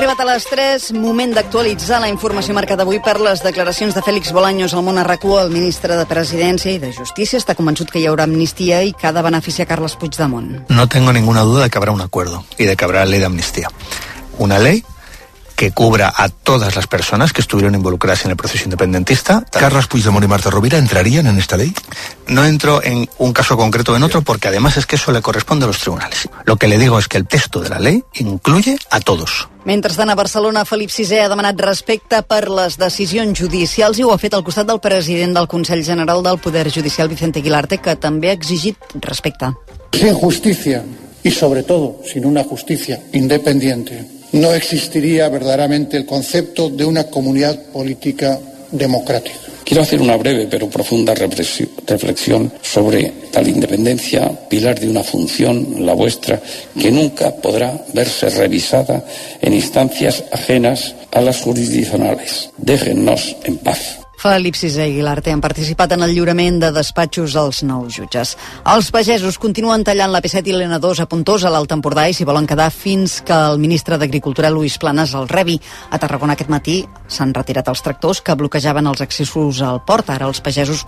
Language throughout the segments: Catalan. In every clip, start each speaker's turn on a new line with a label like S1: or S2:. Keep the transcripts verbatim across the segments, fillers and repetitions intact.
S1: arribat a les tres, moment d'actualitzar la informació marcada avui per les declaracions de Félix Bolaños al Món a RAC u. El ministre de Presidència i de Justícia està convençut que hi haurà amnistia i que ha de beneficiar Carles Puigdemont.
S2: No tengo ninguna duda de que habrá un acuerdo y de que habrá ley de amnistía. Una ley que cubra a todas las personas que estuvieron involucradas en el proceso independentista.
S3: ¿Carles Puigdemont y Marta Rovira entrarían en esta ley?
S2: No entro en un caso concreto o en otro porque además es que eso le corresponde a los tribunales. Lo que le digo es que el texto de la ley incluye a todos.
S1: Mentrestant, a Barcelona, Felip sisè ha demanat respecte per les decisions judicials i ho ha fet al costat del president del Consell General del Poder Judicial, Vicente Quilarte, que també ha exigit respecte.
S4: Sin justicia y sobre todo sin una justicia independiente, no existiría verdaderamente el concepto de una comunidad política democrática.
S5: Quiero hacer una breve pero profunda reflexión sobre tal independencia, pilar de una función, la vuestra, que nunca podrá verse revisada en instancias ajenas a las jurisdiccionales. Déjennos en paz.
S1: Felip sisè i Quilarte han participat en el lliurament de despatxos als nous jutges. Els pagesos continuen tallant la P set i l'N dos a Pontós, a l'Alt Empordà, i s'hi volen quedar fins que el ministre d'Agricultura, Luis Planas, el rebi. A Tarragona aquest matí s'han retirat els tractors que bloquejaven els accessos al port. Ara els pagesos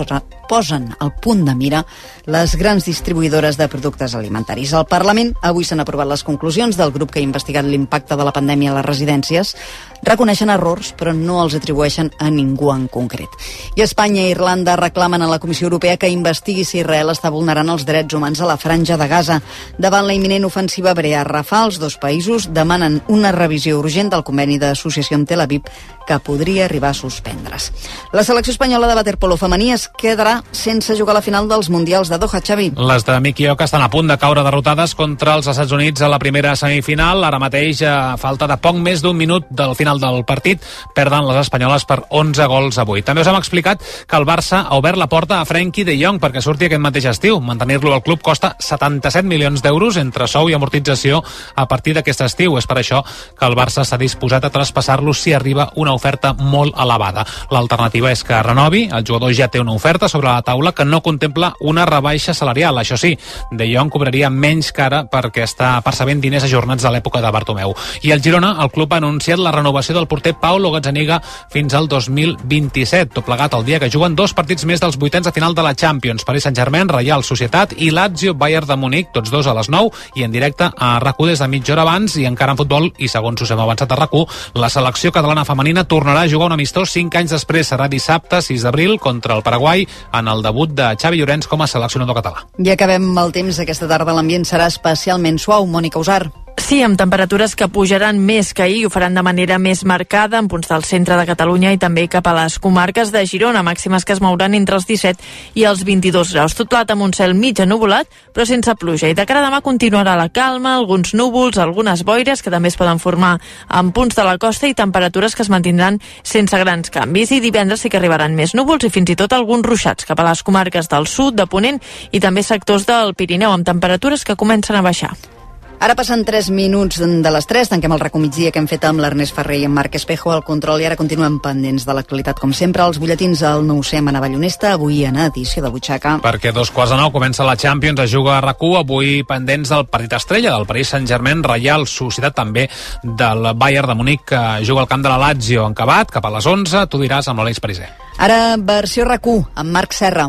S1: posen al punt de mira les grans distribuïdores de productes alimentaris. Al Parlament avui s'han aprovat les conclusions del grup que ha investigat l'impacte de la pandèmia a les residències. Reconeixen errors, però no els atribueixen a ningú en concret. I Espanya i Irlanda reclamen a la Comissió Europea que investigui si Israel està vulnerant els drets humans a la franja de Gaza. Davant la imminent ofensiva hebrea Rafah, els dos països demanen una revisió urgent del conveni d'associació amb Tel Aviv que podria arribar a suspendre's. La selecció espanyola de waterpolo femení es quedarà sense jugar a la final dels Mundials de Doha, Xavi.
S6: Les de Miki Oka estan a punt de caure derrotades contra els Estats Units a la primera semifinal. Ara mateix, a falta de poc més d'un minut del final del partit, perden les espanyoles per onze gols avui. També us hem explicat que el Barça ha obert la porta a Frenkie de Jong perquè surti aquest mateix estiu. Mantenir-lo al club costa setanta-set milions d'euros entre sou i amortització a partir d'aquest estiu. És per això que el Barça s'ha disposat a traspassar-lo si arriba una oferta molt elevada. L'alternativa és que renovi. El jugador ja té una oferta sobre la taula que no contempla una rebaixa salarial. Això sí, De Jong cobraria menys cara perquè està percebent diners ajornats de l'època de Bartomeu. I el Girona, el club ha anunciat la renovació del porter Paulo Gazzaniga fins al dos mil vint-i-set, tot plegat el dia que juguen dos partits més dels vuitens de final de la Champions. Paris Saint-Germain, Reial Societat i Lazio Bayern de Munic, tots dos a les nou i en directe a RAC u des de mitja hora abans. I encara en futbol, i segons us hem avançat a RAC u, la selecció catalana femenina tornarà a jugar un amistós cinc anys després. Serà dissabte, sis d'abril, contra el Paraguai, en el debut de Xavi Llorenç com a seleccionador català.
S1: I acabem el temps. Aquesta tarda l'ambient serà especialment suau. Mònica Usar.
S7: Sí, amb temperatures que pujaran més que ahir i ho faran de manera més marcada en punts del centre de Catalunya i també cap a les comarques de Girona, màximes que es mouran entre els disset i els vint-i-dos graus. Tot plat amb un cel mig ennuvolat, però sense pluja. I de cara a demà continuarà la calma, alguns núvols, algunes boires que també es poden formar en punts de la costa i temperatures que es mantindran sense grans canvis. I divendres sí que arribaran més núvols i fins i tot alguns ruixats cap a les comarques del sud, de Ponent i també sectors del Pirineu amb temperatures que comencen a baixar.
S1: Ara passen tres minuts de les tres, tanquem el RAC u migdia que hem fet amb l'Ernest Ferrer i en Marc Espejo al control i ara continuem pendents de l'actualitat. Com sempre, els butlletins al nou C amb Ana Ballonesta, avui en edició de Butxaca.
S6: Perquè dos quarts de nou comença la Champions, es juga a RAC u, avui pendents del partit estrella del Paris Saint-Germain, Reial Societat també del Bayern de Munic, que juga al camp de la Lazio en Cabat, cap a les onze, tu diràs amb l'Aleix Pariser.
S1: Ara versió RAC u amb Marc Serra.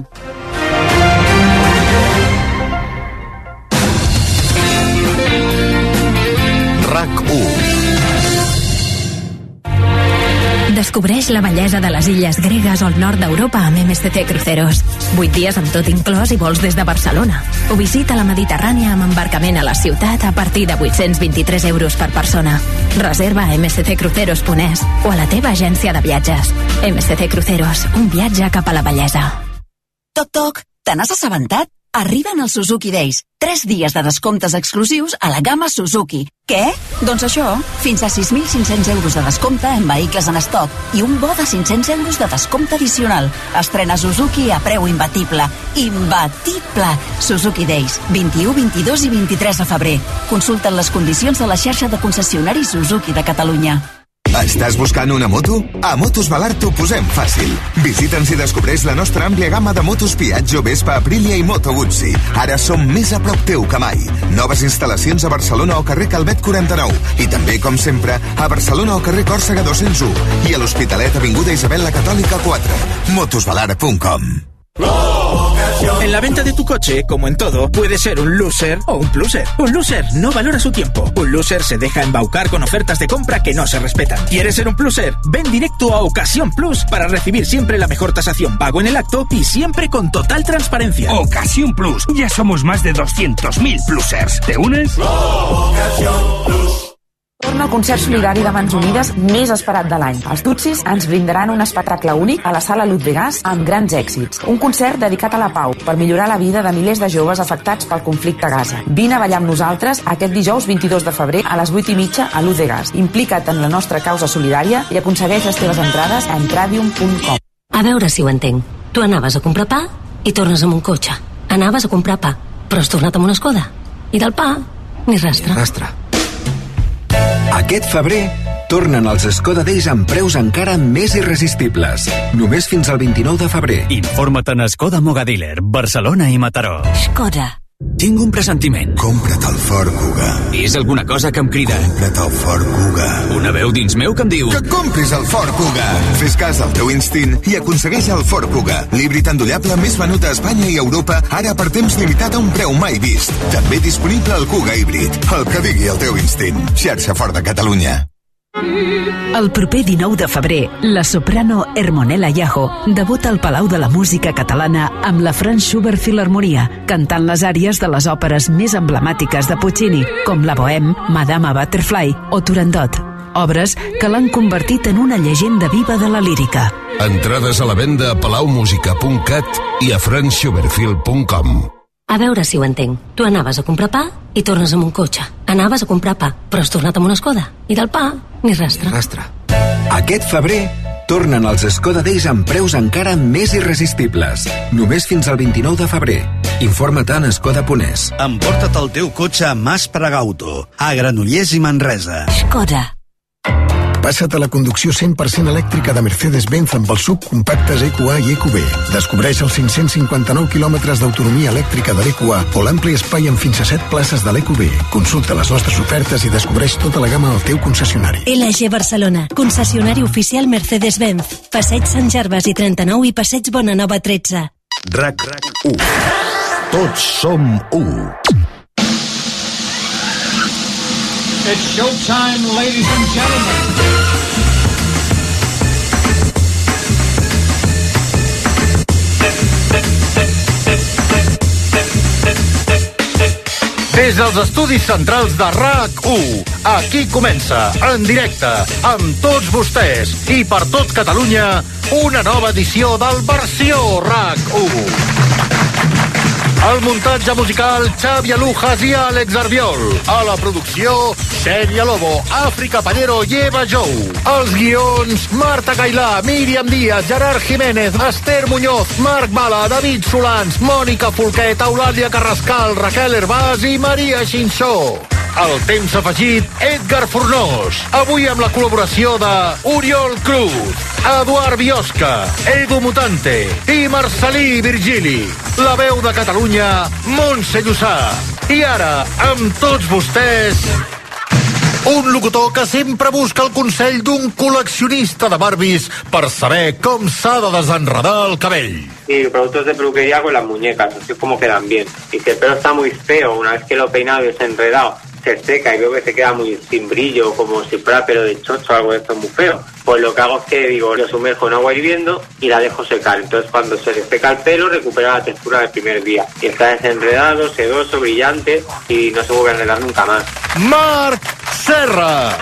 S8: RAC u.
S9: Descobreix la bellesa de les illes gregues o el nord d'Europa amb M S C Cruceros. Vuit dies amb tot inclòs i vols des de Barcelona. O visita la Mediterrània amb embarcament a la ciutat a partir de vuit-cents vint-i-tres euros per persona. Reserva a m s c cruceros punt e s o a la teva agència de viatges. M S C Cruceros, un viatge cap a la bellesa.
S10: Toc, toc, te n'has assabentat? Arriben els Suzuki Days. Tres dies de descomptes exclusius a la gamma Suzuki. Què? Doncs això, fins a sis mil cinc-cents euros de descompte en vehicles en estoc i un bo de cinc-cents euros de descompte addicional. Estrena Suzuki a preu imbatible. Imbatible! Suzuki Days, vint-i-u, vint-i-dos i vint-i-tres de febrer. Consulten les condicions de la xarxa de concessionaris Suzuki de Catalunya.
S8: A Estàs buscant una moto? A Motos Balart t'ho posem fàcil. Visita'ns i descobreix la nostra àmplia gamma de motos Piaggio, Vespa, Aprilia i Moto Guzzi. Ara som més a prop teu que mai. Noves instal·lacions a Barcelona o carrer Calvet quaranta-nou. I també, com sempre, a Barcelona o carrer Còrsega dos-cents u. I a l'Hospitalet, avinguda Isabel la Catòlica quatre. motosbalart punt com.
S11: En la venta de tu coche, como en todo, puede ser un loser o un pluser. Un loser no valora su tiempo. Un loser se deja embaucar con ofertas de compra que no se respetan. ¿Quieres ser un pluser? Ven directo a Ocasión Plus para recibir siempre la mejor tasación pago en el acto y siempre con total transparencia.
S12: Ocasión Plus. Ya somos más de doscientos mil plusers. ¿Te unes?
S13: Ocasión Plus. Torna el concert solidari de Mans Unides més esperat de l'any. Els Tutsis ens brindaran un espectacle únic a la Sala Ludwigast amb grans èxits. Un concert dedicat a la pau per millorar la vida de milers de joves afectats pel conflicte a Gaza. Vine a ballar amb nosaltres aquest dijous vint-i-dos de febrer a les vuit i mitja a Ludwigast. Implica't en la nostra causa solidària i aconsegueix les teves entrades a entradium punt com.
S14: A veure si ho entenc. Tu anaves a comprar pa i tornes amb un cotxe. Anaves a comprar pa, però has tornat amb una Skoda. I del pa, ni rastre.
S15: Rastre. Aquest febrer tornen els Skoda Days amb preus encara més irresistibles. Només fins al vint-i-nou de febrer.
S16: Informa't en Skoda Mogadealer, Barcelona i Mataró.
S14: Skoda.
S16: Tinc un pressentiment.
S15: Compra't el Ford Kuga.
S16: És alguna cosa que em crida.
S15: Compra't el Ford Kuga.
S16: Una veu dins meu que em diu...
S8: Que compris el Ford Kuga. Fes cas al teu instint i aconsegueix el Ford Kuga. L'híbrid endollable més venut a Espanya i Europa, ara per temps limitat a un preu mai vist. També disponible el Kuga híbrid. El que digui el teu instint. Xarxa Ford de Catalunya.
S17: El proper dinou de febrer, la soprano Hermonella Yajo debuta al Palau de la Música Catalana amb la Franz Schubert Filharmonia, cantant les àries de les òperes més emblemàtiques de Puccini, com la Bohème, Madama Butterfly o Turandot, obres que l'han convertit en una llegenda viva de la lírica.
S18: Entrades a la venda a palaumusica punt cat i a franz schubert film punt com.
S14: A veure si ho entenc. Tu anaves a comprar pa i tornes amb un cotxe. Anaves a comprar pa, però has tornat amb una Skoda. I del pa, ni rastre.
S15: Rastre. Aquest febrer tornen els Skoda Days amb preus encara més irresistibles. Només fins al vint-i-nou de febrer. Informa't en skoda punt es.
S19: Emporta't el teu cotxe a Mas Pregauto, a Granollers i Manresa.
S14: Skoda.
S20: Passa't a la conducció cent per cent elèctrica de Mercedes-Benz amb els subcompactes E Q A i E Q B. Descobreix els cinc-cents cinquanta-nou quilòmetres d'autonomia elèctrica de l'E Q A o l'ampli espai amb fins a set places de l'E Q B. Consulta les nostres ofertes i descobreix tota la gamma al teu concessionari.
S21: L G Barcelona, concessionari oficial Mercedes-Benz. Passeig Sant Gervasi trenta-nou i Passeig Bonanova tretze.
S18: RAC u. Tots som u.
S22: It's showtime, ladies and gentlemen.
S23: Des dels estudis centrals de RAC u, aquí comença, en directe, amb tots vostès i per tot Catalunya, una nova edició del Versió RAC u. El muntatge musical, Xavi Alujas i Àlex Arbiol. A la producció, Xènia Lobo, Àfrica Pallero i Eva Jou. Els guions, Marta Cailà, Míriam Díaz, Gerard Jiménez, Esther Muñoz, Marc Bala, David Solans, Mònica Folquet, Eulàlia Carrascal, Raquel Herbàs i Maria Xinxó. El temps afegit, Edgar Fornós. Avui amb la col·laboració de Oriol Cruz, Eduard Biosca, Edu Mutante i Marcelí Virgili. La veu de Catalunya, Montse Llussà. I ara, amb tots vostès, un locutor que sempre busca el consell d'un col·leccionista de Barbies per saber com s'ha de desenredar el cabell.
S24: Y productos de peluquería con las muñecas, así como quedan bien. Y si el pelo está muy feo, una vez que lo he peinado y desenredado, se seca y veo que se queda muy sin brillo, como si fuera pelo de chocho o algo de esto muy feo, pues lo que hago es que, digo, lo sumerjo en agua hirviendo y la dejo secar. Entonces cuando se le seca el pelo, recupera la textura del primer día. Y está desenredado, sedoso, brillante y no se vuelve a enredar nunca más.
S23: Marc Serra.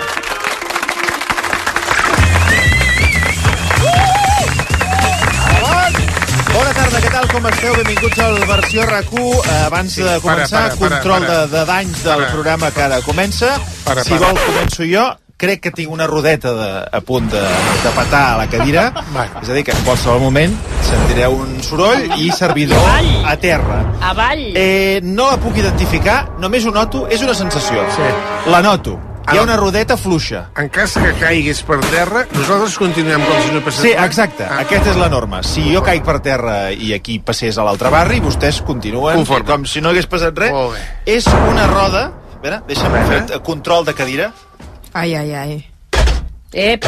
S25: Bona tarda, què tal, com esteu? Benvinguts al Versió RAC u. Abans de començar, para, para, para, control para, de, de danys del para, programa que ara comença. Para, si vol, començo jo. Crec que tinc una rodeta de, a punt de, de petar a la cadira. És a dir, que en qualsevol moment sentireu un soroll i servidor avall. A terra.
S26: Avall.
S25: Eh, no la puc identificar, només ho noto, és una sensació. Sí. La noto. Hi ha una rodeta fluixa.
S2: En cas que caiguis per terra, nosaltres continuem com si no passés
S25: Sí,
S2: res.
S25: exacte. Ah. Aquesta és la norma. Si jo caic per terra i aquí passés a l'altre barri, vostès continuen
S2: Conforme.
S25: com si no hagués passat res.
S2: Molt bé.
S25: És una roda... A veure, deixa'm fer control de cadira.
S3: Ai, ai, ai.
S4: Ep.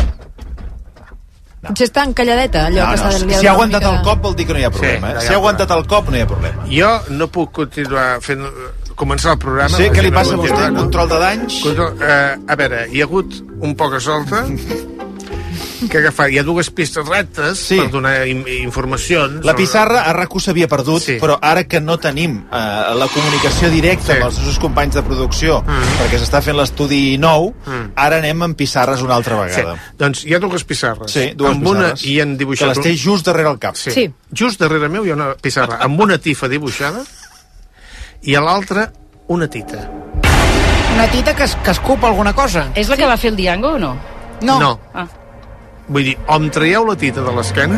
S3: No. Potser està encalladeta, allò
S25: No,
S3: que
S25: no,
S3: està...
S25: si, si ha aguantat mica... el cop vol dir que no hi ha problema.
S2: Sí,
S25: eh? Si ha aguantat el cop no hi ha problema.
S2: Jo no puc continuar fent... començar el programa...
S25: Sí, què li passa a vostè? Control de danys?
S2: Control, eh, a veure, hi ha hagut un poc a solta que agafar. Hi ha dues pistes rectes sí. per donar in informacions.
S25: La pissarra a R A C U s'havia perdut, sí. però ara que no tenim eh, la comunicació directa sí. amb els nostres companys de producció, mm. perquè s'està fent l'estudi nou, mm. ara anem amb pissarres una altra vegada.
S2: Sí. Doncs hi ha dues pissarres.
S25: Sí, dues
S2: amb
S25: pissarres.
S2: Una, i han dibuixat
S25: que les té just darrere el cap.
S2: Sí. sí. Just darrere meu hi ha una pissarra amb una tifa dibuixada i a l'altra una tita.
S4: Una tita que, es, que escupa alguna cosa. És la que va fer el Diango o no?
S3: No.
S2: No.
S4: Ah.
S2: Vull dir, o em traieu la tita de l'esquena...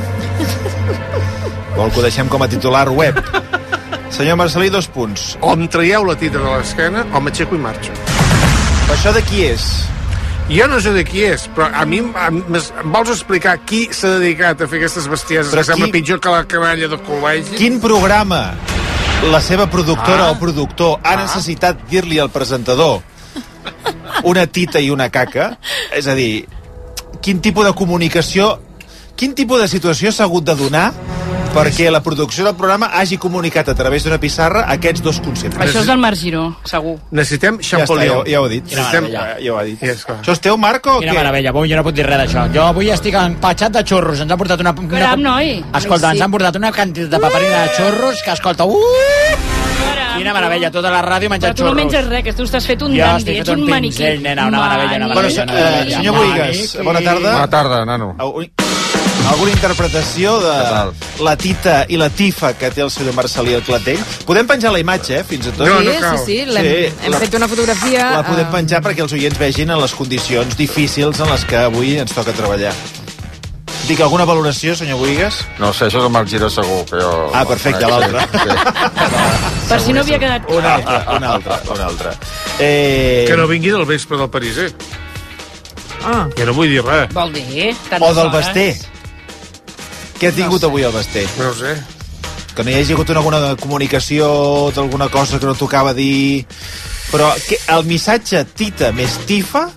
S25: Vol que ho deixem com a titular web. Senyor Marcelí, dos punts.
S2: O em traieu la tita de l'esquena o m'aixeco i marxo.
S25: Però això de qui és?
S2: Jo no sé de qui és, però a mi em, em, em vols explicar qui s'ha dedicat a fer aquestes bestieses però que qui... sembla pitjor que la caballa de col·legi?
S25: Quin programa la seva productora ah. o productor ha ah. necessitat dir-li al presentador una tita i una caca? És a dir, quin tipus de comunicació, quin tipus de situació s'ha hagut de donar perquè la producció del programa hagi comunicat a través d'una pissarra aquests dos conceptes?
S4: Això és del Marc Giró, segur.
S2: Necessitem Champollion.
S25: Ja, està, ja, ja ho he dit.
S5: Necessitem...
S25: Ja ho he dit. Yes, això és teu, Marco, o
S5: Quina
S25: què?
S5: meravella, avui jo no puc dir res d'això. Jo avui estic empatxat de xorros. Ens han portat una... una...
S4: Gram, noi.
S5: Escolta,
S4: sí.
S5: ens han portat una quantitat de paperina de xorros que, escolta... Uh! Quina meravella, tota la ràdio menjant xorros.
S4: Però tu no menges res, que tu estàs fet un
S5: jo
S4: dandy, ets un, un maniquí.
S5: Pinzell, nena, una meravella, una meravella.
S25: Bueno, una meravella. Senyor Boigues, bona tarda.
S2: Bona tarda, nano.
S25: Alguna interpretació de la tita i la tifa que té el senyor Marcelí al Clatell? Podem penjar la imatge, eh, fins i tot?
S3: No, no cal. Sí, sí, sí, hem, hem la, fet una fotografia...
S25: La podem penjar perquè els oients vegin en les condicions difícils en les que avui ens toca treballar. Dic, alguna valoració, senyor Boigues?
S7: No sé, això és el Marc Giró segur, que jo...
S25: Ah, perfecte, l'altre.
S7: Sí.
S4: Per si no havia quedat...
S25: Un altre, un altre, un altre. Eh...
S2: Que no vingui del vespre del Pariser.
S3: Ah.
S2: Jo no vull dir res.
S4: Vol dir,
S25: o del Basté. Què ha tingut no avui el Basté?
S2: No ho sé.
S25: Que no hi hagi hagut alguna comunicació d'alguna cosa que no tocava dir... Però que, el missatge tita més tifa,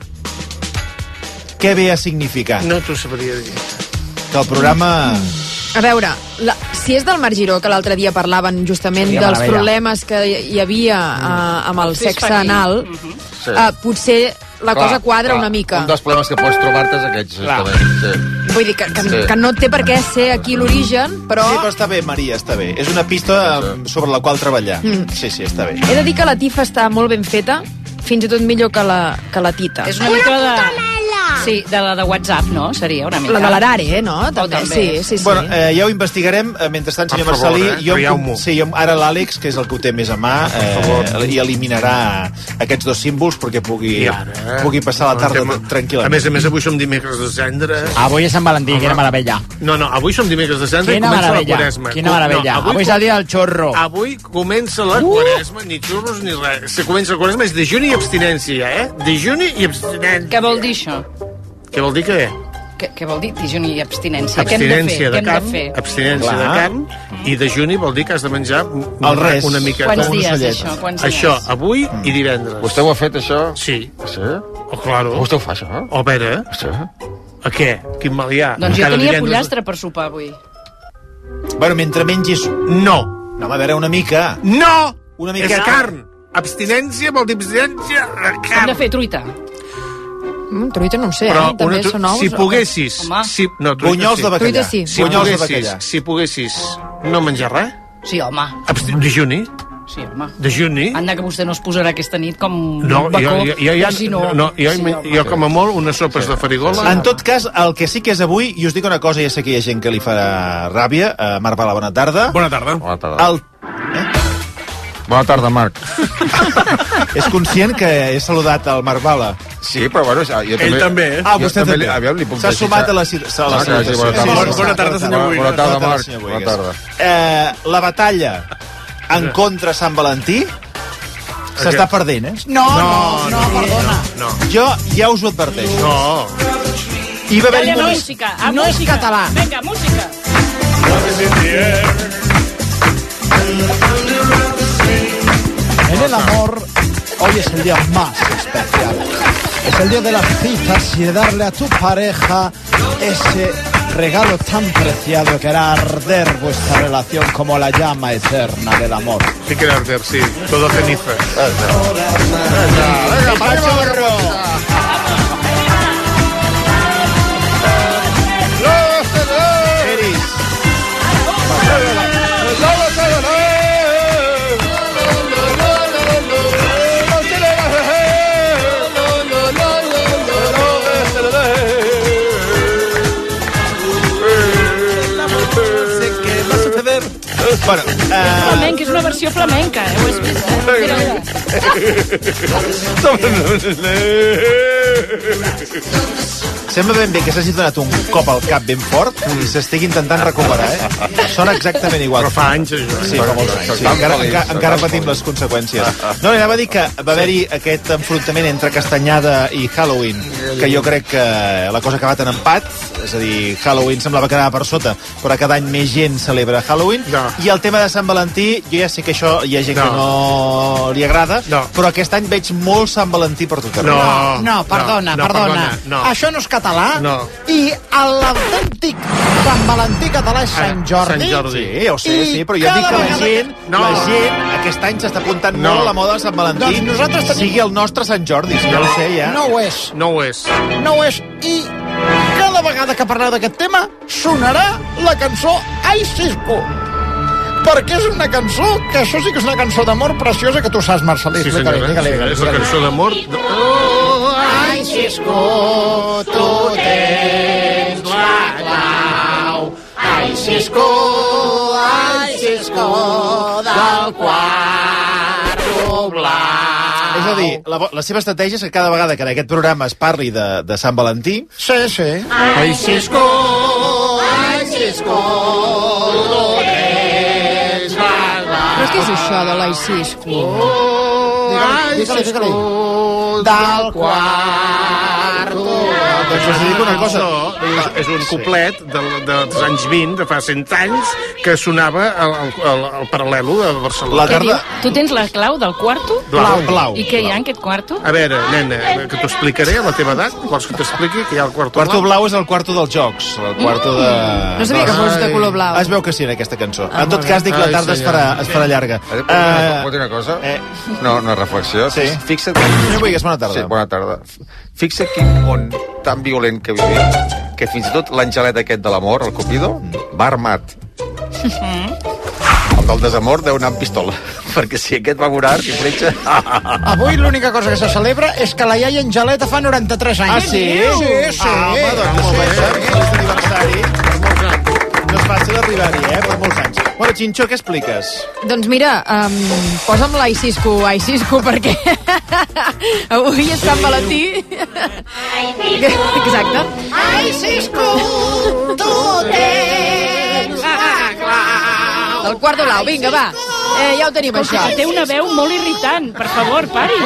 S25: què ve a significar?
S2: No t'ho sabria dir.
S25: Que el programa...
S3: A veure, la, si és del Marc Giró, que l'altre dia parlaven justament
S5: Seria
S3: dels
S5: meravella.
S3: problemes que hi havia uh, amb el sexe anal,
S7: Sí.
S3: uh, potser la
S7: Clar,
S3: cosa quadra
S7: clar.
S3: una mica.
S7: Un dels problemes que pots trobar-te és aquests, justament. Sí.
S3: Vull dir que, que,
S7: Sí.
S3: que no té per què ser aquí l'origen, però...
S25: Sí, però està bé, Maria, està bé. És una pista sí. sobre la qual treballar.
S3: Mm.
S25: Sí, sí, està bé.
S3: He de dir que la tifa està molt ben feta, fins i tot millor que la, que la tita.
S4: És una mica de... Sí, de la de WhatsApp, no? Seria una mica.
S3: La de l'Arare, eh, no? També,
S4: també.
S3: sí, sí, sí.
S25: Bueno, eh, ja ho investigarem. Eh, mentrestant, senyor
S2: Per favor,
S25: Marcelí,
S2: eh?
S25: jo,
S2: Trieu-m'ho.
S25: sí, jo, ara l'Àlex, que és el que ho té més a mà, eh, i eliminarà aquests dos símbols perquè pugui,
S2: ara,
S25: pugui passar la tarda
S2: Tema-
S25: tranquil·lament.
S2: A més a més, avui som dimecres de cendra.
S5: Avui és Sant Valentí, quina meravella.
S2: No, no, avui som dimecres de cendra
S5: Quina
S2: i comença
S5: meravella,
S2: la Quaresma.
S5: quina meravella.
S2: No,
S5: Avui és el dia del xorro.
S2: Avui comença la Quaresma, ni xurros ni res. Se comença la Quaresma, és dejuni i abstinència, eh? Dejuni i abstinència.
S4: Què vol dir això?
S2: Què vol dir què?
S4: Què, què vol dir dejuni i abstinència?
S2: Abstinència
S4: Què
S2: de
S4: hem de fer? Què hem
S2: carn,
S4: de fer?
S2: abstinència
S25: Clar.
S2: de carn, i dejuni vol dir que has de menjar
S25: El res.
S2: una mica.
S4: Quants
S25: com un
S4: dies,
S25: ocellet.
S4: això? Quants dies?
S2: Això, avui i divendres.
S7: Vostè ho ha fet, això?
S2: Sí.
S7: Sí?
S2: Oh, claro.
S7: Vostè ho fa, això?
S2: O a veure,
S7: Sí?
S2: a què? Quin mal hi ha?
S4: Doncs jo
S2: Cada
S4: tenia
S2: divendres-
S4: pollastre per sopar avui.
S25: Bueno, mentre mengis...
S2: No.
S25: No, a veure, una mica.
S2: No!
S25: Una
S2: És
S25: miqueta.
S2: carn. Abstinència vol dir abstinència de
S4: Hem
S2: carn.
S4: de fer truita.
S3: Mm, truita no ho sé,
S2: Però
S3: eh? També
S2: una tru-
S3: són ous.
S2: si poguessis...
S4: Home.
S2: Si, no, truita
S25: Bunyols
S2: sí.
S25: de bacallà.
S3: Truita sí.
S2: Si
S25: Bunyols de
S2: poguessis,
S25: bacallà.
S2: si poguessis no menjar res,
S4: Sí, home.
S2: absti- dejuni,
S4: Sí, home.
S2: dejuni...
S4: Anda, que vostè no es posarà aquesta nit com
S2: No,
S4: un bacó.
S2: jo, jo, jo, ja,
S4: si
S2: no, no, jo,
S4: sí,
S2: jo,
S4: home.
S2: jo com a molt unes sopes de farigola...
S25: En tot cas, el que sí que és avui, i us dic una cosa, ja sé que hi ha gent que li farà ràbia, uh, Marc Bala, bona tarda.
S2: Bona tarda.
S7: Bona tarda.
S25: El...
S7: Bona tarda, Marc.
S25: És conscient que he saludat el Marc Bala?
S7: Sí, però bueno, jo també...
S2: Ell també, eh?
S25: Ah,
S7: Jo
S25: vostè també.
S7: li- aviam, li puc
S25: S'ha
S7: desitjar-
S25: sumat a la, ci- a la
S7: Ah, que hagi
S25: salutació.
S7: bona tarda.
S25: Sí, sí, sí.
S2: Bona tarda, senyor Boigues.
S7: Bona tarda,
S25: Bona
S7: Marc.
S25: senyor
S7: Bona
S25: Boigues.
S7: tarda.
S25: Eh, la batalla en contra Sant Valentí S'està perdent, eh?
S4: No, no, no, perdona.
S2: No.
S25: Jo ja us ho adverteixo.
S2: No.
S25: Hi va haver-hi
S1: Dale,
S25: moments...
S1: música, a
S4: No és
S1: música.
S4: català.
S1: Venga, música.
S6: En el amor, hoy es el día más especial. Es el día de las citas y de darle a tu pareja ese regalo tan preciado que hará arder vuestra relación como la llama eterna del amor.
S2: Sí que era arder, sí. Todo ceniza.
S25: Venga, cachorro! Eris. Bueno, uh...
S1: Flamenc, és una versió flamenca, eh? Ho has vist, eh? Mira, mira.
S25: Sembla ben bé que s'hagi donat un cop al cap ben fort i s'estigui intentant recuperar, eh? Sona exactament igual.
S2: Però fa anys, això.
S25: Sí, fa molts anys. Sí, encara, encara, encara patim les conseqüències. No, anava a dir que va haver-hi aquest enfrontament entre Castanyada i Halloween, que jo crec que la cosa ha acabat en empat, és a dir, Halloween semblava que anava per sota, però cada any més gent celebra Halloween,
S2: no.
S25: I el tema de Sant Valentí, jo ja sé que això hi ha gent no. que no li agrada, no. Però aquest any veig molt Sant Valentí per tot arreu.
S4: No, no, perdona,
S2: no, no,
S4: perdona.
S2: perdona no.
S4: Això no és català,
S2: no.
S4: I l'autèntic Sant Valentí català és Sant Jordi.
S2: Sant Jordi.
S25: Sí, ja ho sé, sí, però jo dic que la gent, no. la gent aquest any s'està apuntant no. molt a la moda de Sant Valentí.
S4: Doncs nosaltres tenim...
S25: Sigui el nostre Sant Jordi, si no ho sé, ja.
S4: No ho és.
S2: No ho és.
S4: No ho és. I cada vegada que parleu d'aquest tema sonarà la cançó Ai, Cisco. Perquè és una cançó, que això sí que és una cançó d'amor preciosa que tu saps, Marcelí.
S2: Sí, senyora,
S4: digue-li, digue-li,
S2: és una cançó d'amor.
S4: Oh, ai, Cisco, tu tens la clau. Ai, Cisco, ai, Cisco, del quarto blau.
S25: És a dir, la, la seva estratègia és que cada vegada que en aquest programa es parli de, de Sant Valentí...
S4: Sí, sí.
S25: Ai, Cisco,
S4: ai, Cisco, tu tens la clau.
S3: Però què és això de l'Ai Cisco?
S4: Digue-li, digue-li. Del quarto.
S25: Doncs us dic una cosa.
S2: És, és un cuplet de, de, dels anys vint, de fa cent anys, que sonava al, al, al paral·lelo de Barcelona.
S25: La tarda...
S1: Tu tens la clau del quarto?
S2: Blau.
S25: Blau.
S1: I què hi ha en aquest quarto?
S2: A veure, nena, que t'ho explicaré a la teva edat. Vols que t'expliqui que hi ha el quarto,
S25: quarto
S2: blau?
S25: blau és el quarto dels jocs, el quarto de...
S3: No sabia que fos de color blau.
S25: Es veu que sí en aquesta cançó.
S3: Ah,
S25: en tot cas, dic, la
S2: Ai,
S25: tarda es
S2: senyor.
S25: farà, es farà llarga.
S7: Uh, Pot dir una cosa?
S25: Eh.
S7: No, una reflexió.
S25: Sí.
S7: Fixa't...
S25: No vulguis, bona tarda.
S7: Sí, bona tarda. Fixa't quin món tan violent que vivim, que fins i tot l'angelet aquest de l'amor, el Cupido, va armat. El del desamor deu anar amb pistola, perquè si aquest va morar i fletxa...
S4: Avui l'única cosa que se celebra és que la iaia Angeleta fa noranta-tres anys.
S25: Ah, sí?
S4: Sí, sí.
S25: Ah, home, doncs
S4: sí,
S25: molt bé,
S4: sí.
S25: feliç aniversari. No és fàcil arribar-hi, eh, per molts anys. Bueno, Xinxó, què expliques?
S3: Doncs mira, um, posa'm l'Ai Cisco, Ai Cisco, perquè avui és Sant Valentí. Exacte.
S4: Ai, Cisco, tu tens la clau.
S3: Del quarto blau, vinga, va. Eh, ja ho tenim,
S1: Escolta,
S3: això.
S1: que té una veu molt irritant. Per favor, pari.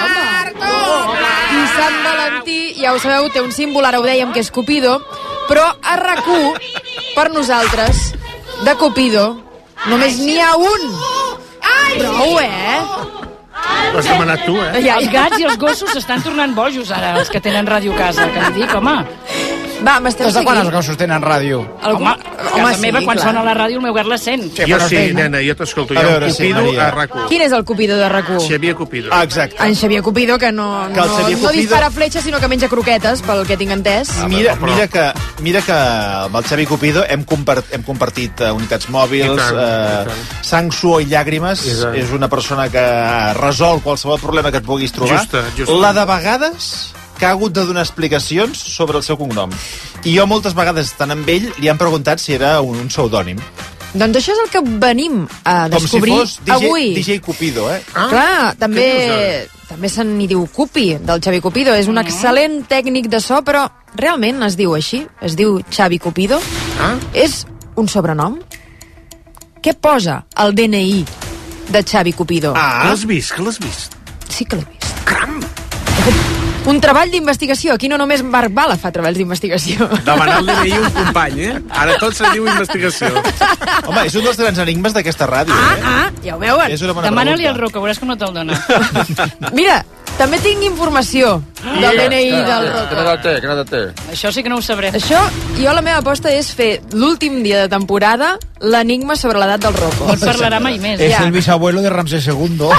S3: I Sant Valentí, ja ho sabeu, té un símbol, ara ho dèiem, que és Cupido, però a RAC u, per nosaltres, de Cupido, només n'hi ha un. Prou, eh?
S2: Ho has demanat tu, eh?
S3: Ja,
S1: Els gats i els gossos s'estan tornant bojos ara, els que tenen ràdio a casa, que li dic, home.
S3: Va, m'esteu
S4: Des de quan els
S3: seguint?
S4: gossos tenen ràdio?
S3: Algú...
S1: Home, a casa
S3: sí,
S1: meva, quan
S3: clar.
S1: sona la ràdio, el meu gat la sent.
S4: Sí,
S2: Jo
S4: però
S2: sí,
S4: tenen.
S2: nena, jo t'escolto.
S25: A
S2: Hi ha un
S25: veure, sí,
S2: Cupido
S25: Maria.
S2: a RAC u.
S3: Quin és el Cupido de RAC u?
S2: Xavier Cupido.
S25: Ah, exacte.
S3: En Xavier Cupido, que no,
S25: Que el
S3: no,
S25: Xavier
S3: no
S25: Cupido-
S3: dispara fletxes, sinó que menja croquetes, pel que tinc entès.
S25: Mira, mira, que, mira que amb el Xavi Cupido hem, compart, hem compartit uh, unitats mòbils,
S2: I tant,
S25: uh,
S2: i tant.
S25: sang, suor i llàgrimes.
S2: I tant.
S25: És una persona que resol qualsevol problema que et puguis trobar.
S2: Justa, justa.
S25: La de vegades que ha hagut de donar explicacions sobre el seu cognom. I jo moltes vegades, estant amb ell, li han preguntat si era un, un pseudònim.
S3: Doncs això és el que venim a descobrir
S25: Com si fos D J,
S3: avui.
S25: D J Cupido, eh?
S2: Ah,
S3: Clar, també,
S2: què dius
S3: també se n'hi diu Cupi, del Xavi Cupido. És un excel·lent tècnic de so, però realment es diu així. Es diu Xavi Cupido.
S2: Ah?
S3: És un sobrenom? Què posa al D N I de Xavi Cupido.
S2: Ah, l'has vist, que l'has vist?
S3: Sí que l'he vist.
S2: Cram!
S3: Un treball d'investigació. Aquí no només Marc Bala fa treballs d'investigació.
S2: Demanar el D N I a un company, eh? Ara tot se diu investigació.
S25: Home, és un dels grans enigmes d'aquesta ràdio,
S3: Ah,
S25: eh?
S3: ah, ja ho veuen.
S25: És una bona
S1: Demana-li
S25: pregunta.
S1: al Rocco, veuràs que no te'l dona.
S3: Mira, també tinc informació del D N I del Rocco.
S7: Que no la té, que no la té.
S1: Això sí que no ho sabrem.
S3: Això, jo la meva aposta és fer l'últim dia de temporada l'enigma sobre l'edat del Rocco.
S1: No et parlarà mai més.
S6: Es el bisabuelo de Ramsés segundo.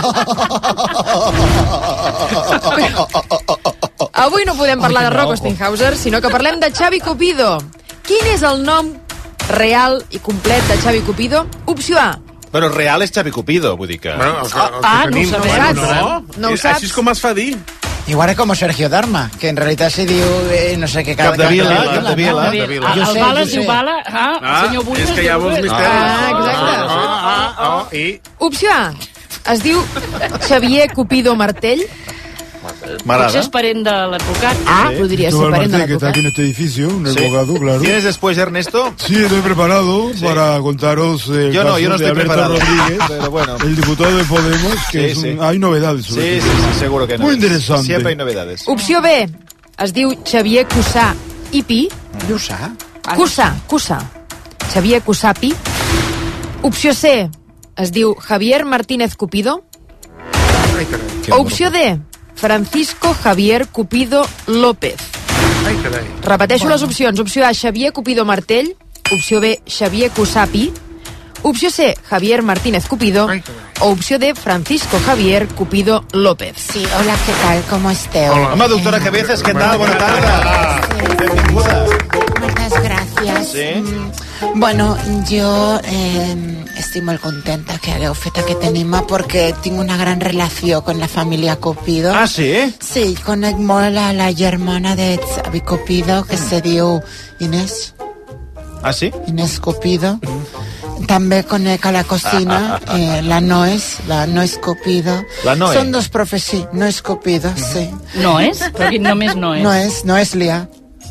S3: Avui no podem parlar
S6: Ai,
S3: de
S6: que
S3: Rocco
S6: bravo.
S3: Stinghauser, sinó que parlem de Xavi Cupido. Quin és el nom real i complet de Xavi Cupido? Opció A.
S25: Però el real és Xavi Cupido, vull dir que...
S2: Bueno, el que, el que
S3: Ah, no ho
S2: tenim,
S3: sabem.
S2: bueno,
S3: No? No ho saps?
S2: Així és com es fa dir.
S6: Igual es como Sergio Darma, que en realidad se dio, eh, no sé qué...
S25: Capdevila, Capdevila.
S1: Ah,
S6: Jo
S1: el
S6: sé,
S1: Bala
S6: jo
S1: es diu
S6: sé.
S1: Bala. Ah,
S2: Ah,
S1: senyor Bulnes.
S2: és que hi ha molts misteris.
S3: Ah, exacte.
S2: Ah, ah, ah, i...
S3: Opció A. Es diu Xavier Cupido Martell.
S1: Potser és parent de l'advocat.
S3: Ah, podria ser parent de
S9: que está
S3: l'advocat.
S9: aquí en este edificio, un
S25: Sí.
S9: abogado, claro.
S25: ¿Tienes después, Ernesto?
S9: Sí, estoy preparado para contaros el
S25: Yo no,
S9: caso
S25: yo no
S9: de
S25: estoy
S9: Alberto
S25: preparado.
S9: Rodríguez,
S25: Pero bueno.
S9: el diputado de Podemos, que
S25: Sí,
S9: es un-
S25: sí.
S9: hay novedades sobre
S25: Sí,
S9: este
S25: sí,
S9: tema.
S25: sí, seguro que no.
S9: Muy interesante.
S25: Siempre hay novedades.
S3: Opció B. Es diu Xavier Cussà i Pi.
S6: Cussà?
S3: Cussà, Cussà. Xavier Cussà Pi. Opció C. Es diu Javier Martínez Cupido.
S2: Ai, carai.
S3: O opció D. Francisco Javier Cupido López.
S2: Ai, carai.
S3: Repeteixo les opcions. Opció A, Xavier Cupido Martell. Opció B, Xavier Cussà Pi. Opció C, Javier Martínez Cupido. O opció D, Francisco Javier Cupido López.
S10: Sí, hola, ¿qué tal? ¿Cómo esteu?
S25: Home, doctora Cabezas, què tal? Bona tarda. Benvinguda.
S10: Muchas gracias.
S25: Sí.
S10: Mm, Bueno, jo eh, estic molt contenta que hagueu fet aquest enigma perquè tinc una gran relació con la família Cupido.
S25: Ah, sí?
S10: Sí, conec molt a la germana de Xavi Cupido, que se diu Inés.
S25: Ah, sí?
S10: Inés Cupido. També conec a la cocina, eh, la Noes, la Noes Cupido.
S25: La Noe.
S10: Són dos professions, Noes Cupido, sí.
S1: No és? Però aquí només no és.
S10: No és, no és Lia.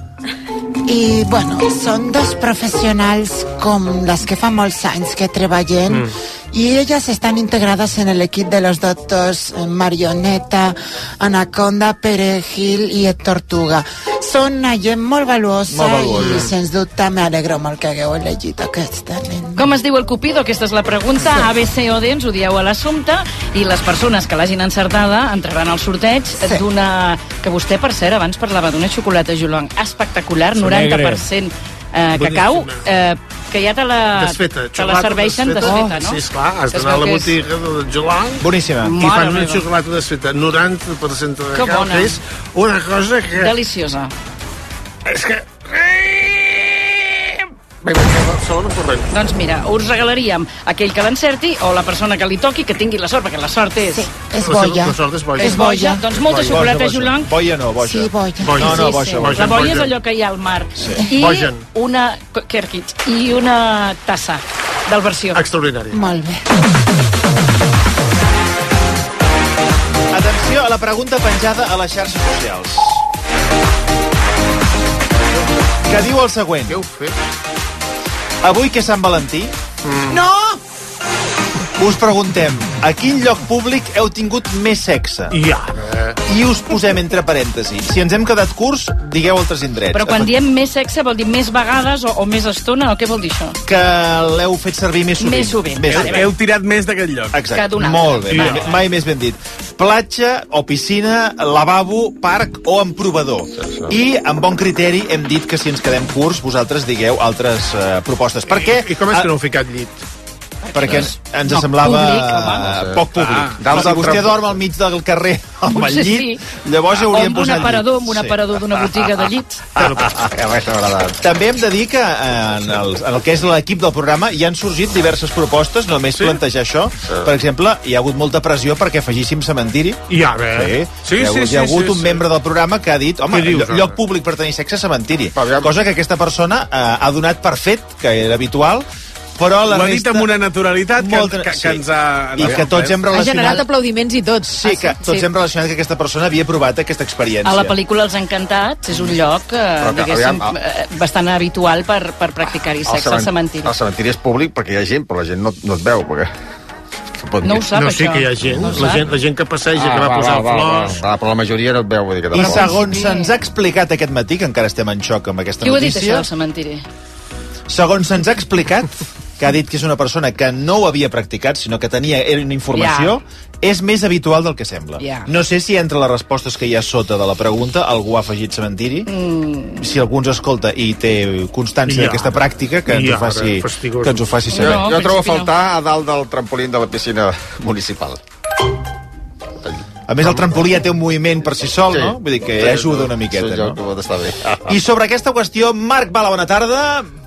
S10: I, bueno, són dos professionals com les que fa molts anys que treballen mm. i elles estan integrades en l'equip de los doctors Marioneta, Anaconda, Perejil i Tortuga. Són una gent molt valuosa,
S1: Molt valuosa.
S10: i, sens dubte, m'alegro molt que hagueu elegit aquesta nen.
S1: Com es diu el Cupido? Aquesta és la pregunta. A, B, C o D, ens ho dieu a l'assumpte. I les persones que l'hagin encertada entraran al sorteig sí. d'una... Que vostè, per cert, abans parlava d'una xocolata Julan espectacular, noranta per cent eh, cacau, eh, que ja te la,
S2: Desfeta,
S1: te la serveixen desfeta, desfeta, no?
S2: Sí, esclar, has
S1: Que es
S2: d'anar a la
S1: veu que és-
S2: botiga de Joan
S25: Boníssima.
S2: i
S1: Mare
S2: fan una
S1: meva.
S2: xocolata desfeta, noranta per cent de
S1: Que
S2: cacau,
S1: bona.
S2: que és una cosa que...
S1: Deliciosa.
S2: És que... Vaig a Barcelona corrent.
S1: Doncs mira, us regalaríem aquell que l'encerti o la persona que li toqui que tingui la sort, perquè la sort és...
S10: Sí, és boia.
S2: La sort és boia.
S1: És boia. Doncs molta
S25: Boia,
S1: xocolata
S25: boja,
S1: Julan.
S25: Boia no, boja.
S10: Sí, boia.
S2: Boja.
S25: No, no,
S1: Sí,
S25: boja,
S1: sí.
S25: boja.
S1: La boia és
S2: boja.
S1: allò que hi ha al mar.
S25: Sí.
S1: I
S2: Bogen.
S1: una... Kerkits. I una tassa del versió.
S2: Extraordinari.
S10: Molt bé.
S25: Atenció a la pregunta penjada a les xarxes socials. Que diu el següent.
S2: Què heu fet?
S25: Avui que és Sant Valentí,
S2: Mm.
S10: No!
S25: us preguntem a quin lloc públic heu tingut més sexe?
S2: I ara...
S25: I us posem entre parèntesis. Si ens hem quedat curts, digueu altres indrets.
S1: Però quan diem més sexe vol dir més vegades o, o més estona o què vol dir això?
S25: Que l'heu fet servir més sovint.
S1: Més sovint.
S25: Més
S1: Vale,
S25: sovint.
S1: vale.
S2: Heu tirat més d'aquest lloc.
S25: Exacte.
S1: Que d'un altre.
S25: Molt bé.
S2: Vale.
S25: Mai, mai més ben dit. Platja o piscina, lavabo, parc o emprovador. I, amb bon criteri, hem dit que si ens quedem curts, vosaltres digueu altres uh, propostes. Per què?
S2: I com és que no heu ficat llit?
S25: Perquè ens, ens
S1: No,
S25: semblava
S1: públic, home.
S25: eh, poc públic.
S2: Ah,
S25: Ah, si vostè
S7: d'altre-
S25: dorm al mig del carrer amb el
S1: Potser
S25: llit,
S1: sí.
S25: llavors
S1: O
S25: hauríem
S1: amb un
S25: posat llit.
S1: aparador, amb un
S25: Sí.
S1: aparador d'una botiga de llits.
S7: Ah, res m'ha agradat.
S25: També hem de dir que en el, en el que és l'equip del programa hi han sorgit diverses propostes, només sí? plantejar això. Per exemple, hi ha hagut molta pressió perquè afegíssim cementiri.
S2: I ara...
S25: Sí,
S2: Sí,
S25: hi ha,
S2: sí,
S25: hagut- hi ha
S2: sí,
S25: hagut
S2: sí,
S25: un
S2: sí.
S25: membre del programa que ha dit home,
S2: Què dius,
S25: lloc, lloc
S2: ara?
S25: públic per tenir sexe, cementiri. Cosa que aquesta persona eh, ha donat per fet, que era habitual, però la
S2: Ho ha dit
S25: resta...
S2: amb una naturalitat que,
S25: Molta-
S2: que,
S25: sí.
S2: que ens ha...
S25: I que tots hem
S3: Ha generat
S25: relacionat...
S3: aplaudiments i tots.
S25: Sí, que tots hem relacionat que aquesta persona havia provat aquesta experiència.
S1: A la pel·lícula Els Encantats és un lloc eh,
S7: Però que,
S1: diguéssim,
S7: aviam,
S1: eh, bastant habitual per, per practicar-hi sexe al cementiri.
S7: El cementiri és públic perquè hi ha gent, però la gent no, no et veu, perquè...
S1: No ho sap,
S2: no,
S1: això.
S2: sí que hi ha gent.
S1: No
S2: la, gent la gent que passeja, ah, que va, va posar va, flors...
S7: Va, va, però la majoria no et veu, vull dir que
S25: I
S7: tampoc.
S25: segons se'ns ha explicat aquest matí, que encara estem en xoc amb aquesta
S1: Qui ho ha dit,
S25: notícia...
S1: això, del cementiri?
S25: Segons se'ns ha explicat, que ha dit que és una persona que no ho havia practicat, sinó que tenia era una informació, yeah. és més habitual del que sembla. Yeah. No sé si entre les respostes que hi ha sota de la pregunta algú ha afegit cementiri, mm. si algú ens escolta i té constància yeah. d'aquesta pràctica, que ens,
S2: yeah,
S25: ho faci, que ens ho faci saber.
S7: No, jo trobo a faltar a dalt del trampolín de la piscina municipal.
S25: A més, el trampolí ja té un moviment per si sol, sí. no? Vull dir que sí, ajuda una miqueta,
S7: sí,
S25: no?
S7: Que pot estar bé.
S25: I sobre aquesta qüestió, Marc Bala, bona tarda.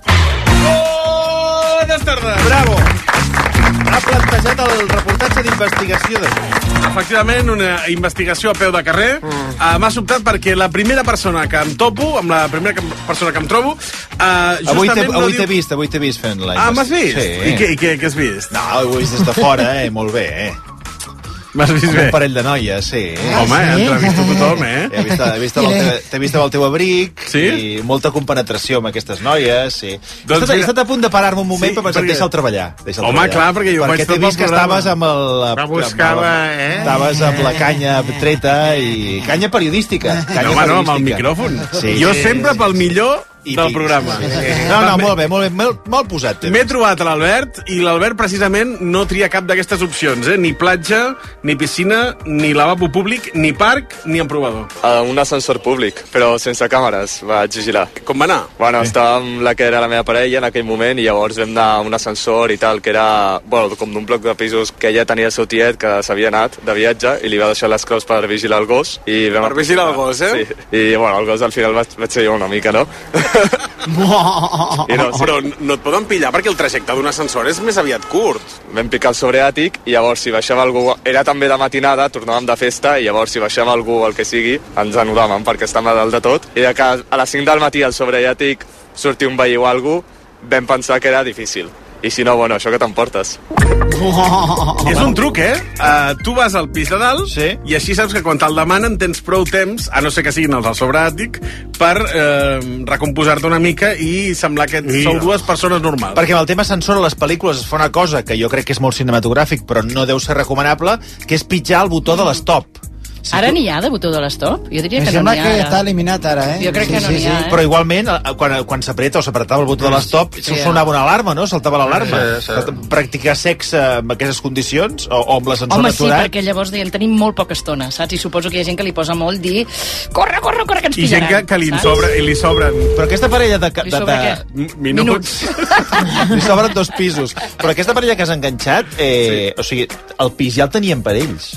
S8: Bones tardes.
S25: Bravo. Ha plantejat el reportatge d'investigació de...
S8: Efectivament, una investigació a peu de carrer. Mm. Uh, M'ha sobtat perquè la primera persona que em topo, amb la primera que, persona que em trobo... Uh,
S25: avui t'he
S8: no
S25: avui
S8: diu...
S25: vist, avui t'he vist fent la
S8: investigació. Ah, m'has vist?
S25: Sí.
S8: I què, i què, què has vist?
S25: No, ho he vist des de fora, eh? Molt bé, eh?
S8: M'has vist
S25: com
S8: bé?
S25: Un parell de noies, sí.
S8: Ah, home, sí? Entrevista a tothom, eh?
S25: T'he vist, vist, vist, vist amb el teu abric,
S8: sí?
S25: I molta compenetració amb aquestes noies, sí.
S8: Doncs
S25: he, estat, he estat a punt de parar-me un moment sí, per pensar, perquè... deixa'l treballar. Deixa
S8: home, treballar. Clar, perquè jo
S25: perquè
S8: vaig
S25: t'he vist que estaves amb el...
S2: Va buscava, eh?
S25: Estaves amb la canya treta i... Canya periodística. Canya
S8: no, home, no, amb el micròfon.
S25: Sí,
S8: jo
S25: sí,
S8: sempre pel millor...
S25: I
S8: del programa.
S25: No, no, molt bé, molt bé, molt, molt posat.
S8: M'he trobat a l'Albert i l'Albert precisament no tria cap d'aquestes opcions, eh? Ni platja, ni piscina, ni lavabo públic, ni parc, ni emprovador.
S11: Uh, un ascensor públic, però sense càmeres, vaig vigilar.
S8: Com va anar?
S11: Bueno, sí. Estava amb la que era la meva parella en aquell moment i llavors vam anar a un ascensor i tal, que era, bueno, com d'un bloc de pisos que ella tenia el seu tiet que s'havia anat de viatge i li va deixar les claus per vigilar el gos. I vam
S8: per vigilar el gos, eh?
S11: Sí. I, bueno, el gos al final vaig, vaig ser jo una mica, no?
S8: I no, però no et poden pillar perquè el trajecte d'un ascensor és més aviat curt.
S11: Vam picar el sobreàtic i llavors si baixava algú, era també de matinada, tornàvem de festa i llavors si baixava algú el que sigui ens anudàvem perquè estàvem a dalt de tot i de que a les cinc del matí al sobreàtic sortir un veí o algú vam pensar que era difícil. I si no, bueno, això que t'emportes.
S8: Oh. És un truc, eh? Uh, tu vas al pis de dalt
S25: sí.
S8: i així saps que quan te'l demanen tens prou temps, a no ser que siguin els del sobreàtic, per uh, recomposar-te una mica i semblar que I sou dues persones normals.
S25: Perquè amb el tema ascensor a les pel·lícules es fa una cosa que jo crec que és molt cinematogràfic, però no deu ser recomanable, que és pitjar el botó de l'estop.
S1: Si ara tu... n'hi ha de botó de l'estop? Jo diria
S6: Me
S1: que no n'hi ha.
S6: Em sembla que està eliminat ara, eh?
S1: Jo crec sí, que no
S6: sí,
S1: n'hi ha,
S6: sí.
S1: eh?
S25: Però igualment, quan, quan s'apreta o s'apretava el botó de l'estop, sí, sonava una alarma, no? Saltava l'alarma. Sí, sí. Practicar sexe en aquestes condicions o, o amb l'ascensor
S1: Home,
S25: aturat...
S1: Home, sí, perquè llavors deien, tenim molt poca estona, saps? I suposo que hi ha gent que li posa molt dir corre, corre, corre, que ens pillaran.
S8: I gent que, que li, sobra, i li sobren...
S25: Però aquesta parella de... de,
S1: li sobra
S25: de,
S1: de...
S8: Minuts.
S25: Li sobren dos pisos. Però aquesta parella que has enganxat, eh, sí. o sigui, el pis ja el tenien per ells.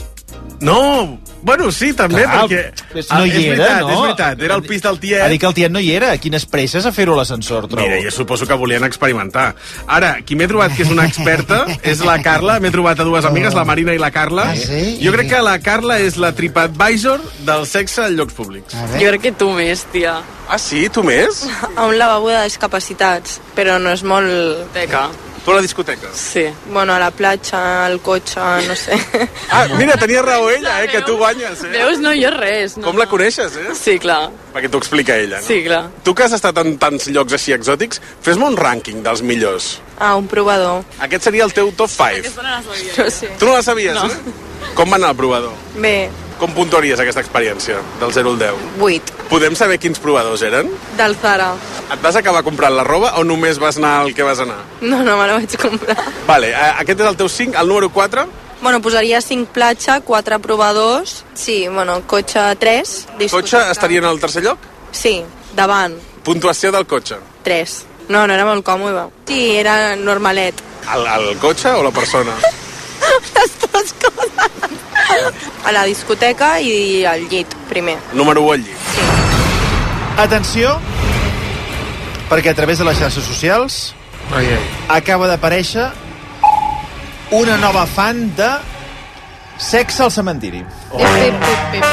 S8: No, bueno, sí, també,
S25: clar,
S8: perquè...
S25: No hi
S8: és
S25: era,
S8: veritat,
S25: no?
S8: És veritat, era el pis del tiet.
S25: Ha dit que el tiet no hi era. Quines presses a fer-ho a l'ascensor, trobo.
S8: Mira, jo suposo que volien experimentar. Ara, qui m'he trobat que és una experta és la Carla. M'he trobat a dues amigues, la Marina i la Carla.
S6: Ah, sí?
S8: Jo crec que la Carla és la TripAdvisor del sexe en llocs públics.
S12: Jo crec que tu més, tia.
S8: Ah, sí? Tu més?
S12: A un lavabo de discapacitats, però no és molt...
S8: Teca. Tu a la discoteca?
S12: Sí. Bueno, a la platja, al cotxe, no sé.
S8: Ah, mira, tenia raó ella, eh, que tu guanyes, eh?
S12: Veus? No, jo res. No,
S8: Com la coneixes, eh?
S12: Sí, clar.
S8: Perquè t'ho explica ella, no?
S12: Sí, clar.
S8: Tu que has estat en tants llocs així exòtics, fes-me un rànquing dels millors.
S12: Ah, un provador.
S8: Aquest seria el teu top cinc.
S12: Aquesta no la sabia. Jo sí.
S8: Tu no la sabies,
S12: no.
S8: eh? Com va anar el provador?
S12: Bé.
S8: Com puntuaries aquesta experiència, del zero al deu?
S12: vuit.
S8: Podem saber quins provadors eren?
S12: Del Zara.
S8: Et vas acabar comprant la roba o només vas anar al que vas anar?
S12: No, no, me la vaig comprar.
S8: Vale, aquest és el teu cinc, el número quatre?
S12: Bueno, posaria cinc platja, quatre provadors. Sí, bueno, cotxe tres.
S8: Cotxe estaria en el tercer lloc?
S12: Sí, davant.
S8: Puntuació del cotxe?
S12: tres. No, no era molt còmode. Sí, era normalet.
S8: El, el cotxe o la persona?
S12: Les dues coses. A la discoteca i al llit, primer.
S8: Número u al llit.
S12: Sí.
S25: Atenció, perquè a través de les xarxes socials
S2: ai, ai.
S25: acaba d'aparèixer una nova fan de sexe al cementiri.
S12: Oh. Pip, pip, pip.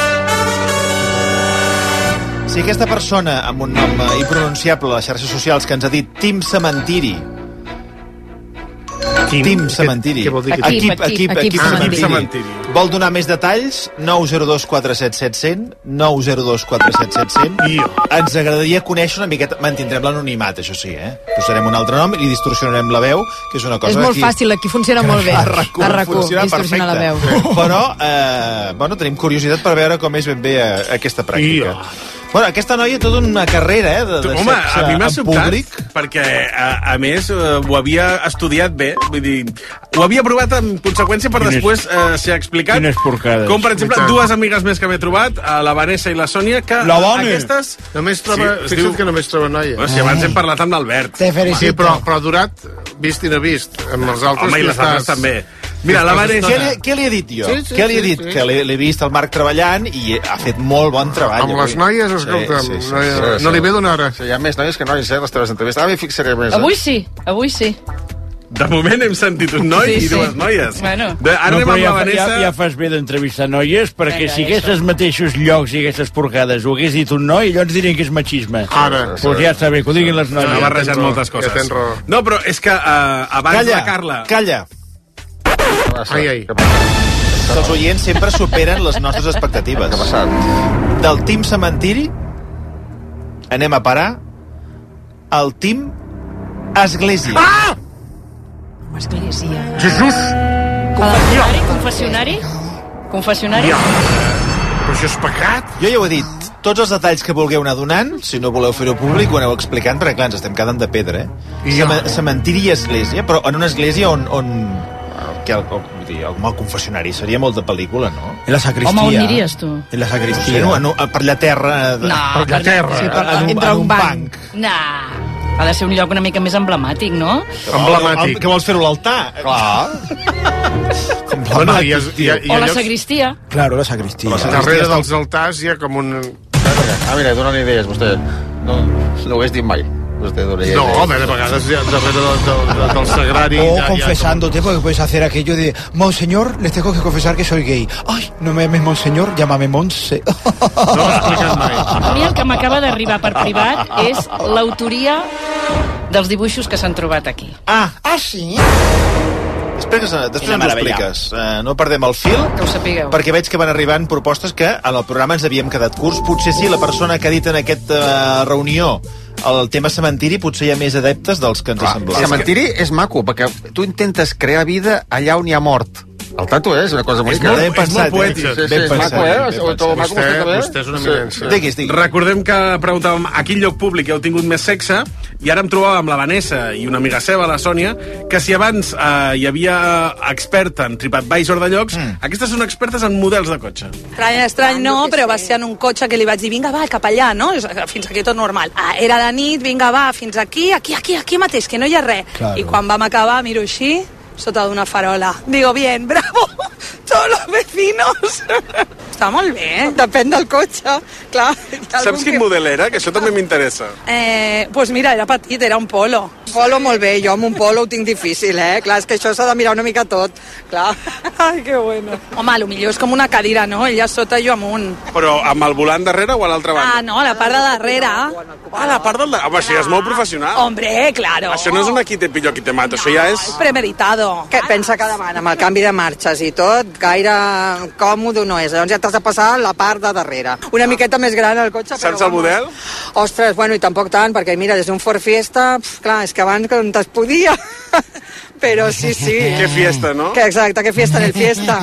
S25: Si aquesta persona amb un nom impronunciable a les xarxes socials que ens ha dit Team Cementiri Team Cementiri.
S2: Què vol dir?
S25: Equip, equip, equip, equip
S2: Cementiri.
S25: Cementiri. Vol donar més detalls? nou zero dos quatre set set zero zero, nou zero dos quatre set set zero zero. Ens agradaria conèixer una miqueta... Mantindrem l'anonimat, això sí, eh? Posarem un altre nom i li distorsionarem la veu, que és una cosa...
S3: És molt
S25: aquí...
S3: fàcil, aquí funciona molt bé.
S25: A RAC1
S3: A RAC1,
S25: funciona
S3: distorsionar la veu.
S25: perfecte. Però, eh, bueno, tenim curiositat per veure com és ben bé eh, aquesta pràctica. Bueno, aquesta noia tota una carrera, eh, de, de
S8: Home,
S25: sexe
S8: a mi m'ha
S25: en
S8: sobtat,
S25: públic.
S8: perquè, a, a més, uh, ho havia estudiat bé, vull dir, ho havia provat en conseqüència per
S5: Quines-
S8: després uh, ser explicat.
S5: quines porcades.
S8: Com, per exemple,
S2: I tant.
S8: dues amigues més que m'he trobat, uh, la Vanessa i la Sònia, que
S2: La Vane.
S8: aquestes...
S2: Només troba,
S8: Sí, es
S2: fixa't
S8: diu-
S2: que només troba noia.
S8: Bueno, si abans hem parlat amb l'Albert.
S2: Sí, però, però ha durat vist i no vist. Amb els altres
S8: Home, i
S2: que
S8: les altres
S2: estàs-
S8: també. Mira, la Vanessa...
S25: Què li, què li he dit jo?
S2: Sí, sí,
S25: què li he
S2: sí,
S25: dit?
S2: sí.
S25: Que l'he l'he vist el Marc treballant i ha fet molt bon treball.
S2: Amb les
S25: avui.
S2: noies, escolta'm,
S25: Sí, sí, sí,
S2: no,
S25: sí,
S2: no
S25: sí.
S2: li ve d'una hora.
S7: Sí, hi ha més noies que nois, eh, les teves entrevistes. Ara m'hi fixaré més.
S1: Avui sí, avui sí.
S8: De moment hem sentit un noi
S1: Sí,
S8: i
S1: sí.
S8: dues noies.
S1: Bueno.
S8: De, ara
S5: No,
S8: anem
S5: però
S8: amb
S5: ja,
S8: la Vanessa...
S5: ja, ja fas bé d'entrevistar noies, perquè
S1: Vinga,
S5: si aquests mateixos llocs i aquestes porcades ho hagués dit un noi, llavors dirien que és machisme.
S2: Ara.
S5: Doncs ja està bé, que ho diguin les noies.
S8: S'ha barrejat
S2: raó,
S8: moltes
S2: ja
S8: coses.
S2: tens raó.
S8: No, però és que uh, abans
S25: Calla,
S8: la Carla...
S25: calla.
S2: Ai, ai.
S25: Els oients sempre superen les nostres expectatives.
S7: Què ha passat?
S25: Del Team Cementiri anem a parar al Team Església.
S2: Ah!
S1: Església.
S2: Jesús!
S1: Confessionari? Confessionari? Confessionari?
S2: Ja. Però això és pecat.
S25: Jo ja ho he dit, tots els detalls que vulgueu anar donant, si no voleu fer-ho públic, ho aneu explicant, perquè clar, ens estem quedant de pedra, eh?
S2: Ja.
S25: Cem Cementiri i església, però en una església on... on que el, el, vull dir, el, el confessionari seria molt de pel·lícula, no?
S6: En la sacristia.
S1: Home, on aniries, tu?
S6: En la
S25: Sí,
S6: sacristia.
S25: no, en, un- per allà terra... De,
S1: No,
S25: per allà
S1: per-
S25: terra.
S1: sí, per-
S25: en, un,
S1: entre
S25: en
S1: un
S25: un
S1: banc.
S25: banc.
S1: Nah. Ha de ser un lloc una mica més emblemàtic, no?
S2: Emblemàtic.
S25: Que vols fer-ho a l'altar?
S7: Clar.
S2: Bueno, i, es- i, i,
S1: O la
S2: llocs-
S1: sagristia.
S6: Claro, la sacristia.
S2: darrere dels altars hi ha com un...
S7: Ah, mira, donen idees, vostè. No, no ho hagués dit mai. Vostè dona idees.
S2: No, home, de vegades hi ha darrere del, del, del, del sagrari...
S6: O
S2: hi ha- hi ha
S6: confesándote, porque puedes hacer aquello de Monseñor, les tengo que confesar que soy gay. Ay, no me llames Monseñor, llámame Monse.
S2: Com... No l'he explicat mai.
S1: A mi el que m'acaba d'arribar per privat és l'autoria dels dibuixos que s'han trobat aquí.
S25: Ah,
S4: Ah, sí?
S25: després, que- després
S5: Quina
S25: ens ho
S5: meravella.
S25: expliques. Uh, no perdem el fil,
S1: Que ho sapigueu.
S25: perquè veig que van arribant propostes que en el programa ens havíem quedat curts. Potser sí, la persona que ha dit en aquesta uh, reunió el tema cementiri, potser hi ha més adeptes dels que ens ha
S7: El
S25: semblat.
S7: cementiri és maco, perquè tu intentes crear vida allà on hi ha mort. El tanto, eh? És una cosa bonica.
S25: molt-
S7: eh?
S25: ben pensat,
S7: és molt poètic.
S25: eh?
S7: Sí, sí,
S25: Ben
S7: és
S25: pensat,
S7: maco, eh?
S25: ben
S7: O
S25: pensat.
S7: trobo maco,
S2: Vostè-
S7: vostè també?
S2: vostè és una eminència.
S25: Diguis, diguis.
S8: Recordem que preguntàvem a quin lloc públic heu tingut més sexe i ara em trobava amb la Vanessa i una amiga seva, la Sònia, que si abans eh, hi havia experta en TripAdvisor de llocs, mm. aquestes són expertes en models de cotxe.
S12: Estrany, estrany no, però va ser en un cotxe que li vaig dir, vinga, va, cap allà, no? Fins aquí tot normal. Ah, era de nit, vinga, va, fins aquí, aquí, aquí, aquí mateix, que no hi ha res.
S6: Claro.
S12: I quan vam acabar, miro així, sota d'una farola. Digo, bien, bravo, todos los vecinos. Està molt bé, eh? Depèn del cotxe, clar.
S8: Saps quin model era? Que això també m'interessa.
S12: Eh, pues mira, era petit, era un polo.
S13: Polo molt bé, jo amb un polo ho tinc difícil, eh? Clar, és que això s'ha de mirar una mica tot, clar.
S12: Ai, que bueno. Home, lo millor és com una cadira, no? Ella sota, jo amunt.
S8: Però amb el volant darrere o a l'altra banda?
S12: Ah, no, a la part de darrere.
S8: Ah, la part del... darrere. Home, això ja és molt professional.
S12: Hombre, claro.
S8: Això no és una qui te pillo, qui te mato, això ja és...
S12: Premeditado.
S13: Què pensa que davant, amb el canvi de marxes i tot, gaire còmode no és. Llavors ja t'has de passar la part de darrere. Una miqueta més gran el cotxe, però...
S8: Saps el model?
S13: Ostres, bueno, i tampoc tant, perquè mira, des d'un Ford Fiesta, pf, clar, és que abans que no es podia. Però sí, sí.
S8: Que fiesta, no?
S13: Que exacte, que fiesta en el fiesta.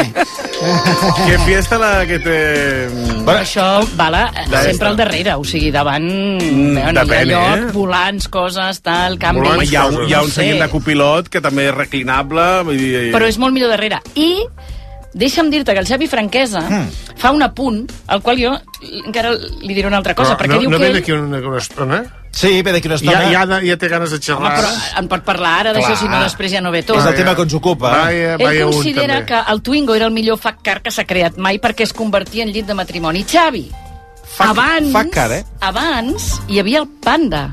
S8: Que fiesta la que té...
S1: Però això, Bala, sempre al darrere, o sigui, davant... Mm, bueno,
S8: depèn,
S1: hi ha lloc,
S8: eh?
S1: volants, coses, tal, canvi...
S8: Home, hi ha, un- hi ha un
S1: No sé.
S8: seient de copilot que també és reclinable. Vull dir...
S1: Però és molt millor darrere. I deixa'm dir-te que el Xavi Franquesa mm. fa un apunt, al qual jo encara li diré una altra cosa,
S2: Però
S1: perquè
S2: no,
S1: diu
S2: no
S1: que
S2: ve
S1: ell...
S2: d'aquí una, una estona?
S25: Sí, ve d'aquí una estona.
S2: Ja, ja, ja té ganes de
S1: Home,
S2: xerrar.
S1: però en pot parlar ara d'això, si no després ja no ve tot.
S25: És el tema que ens ocupa.
S2: Vaya,
S1: Ell
S2: vaya un,
S1: considera
S2: també.
S1: que el Twingo era el millor fuck car que s'ha creat mai perquè es convertia en llit de matrimoni. Xavi,
S25: Fuck-
S1: abans,
S25: fuck car, eh?
S1: abans hi havia el Panda,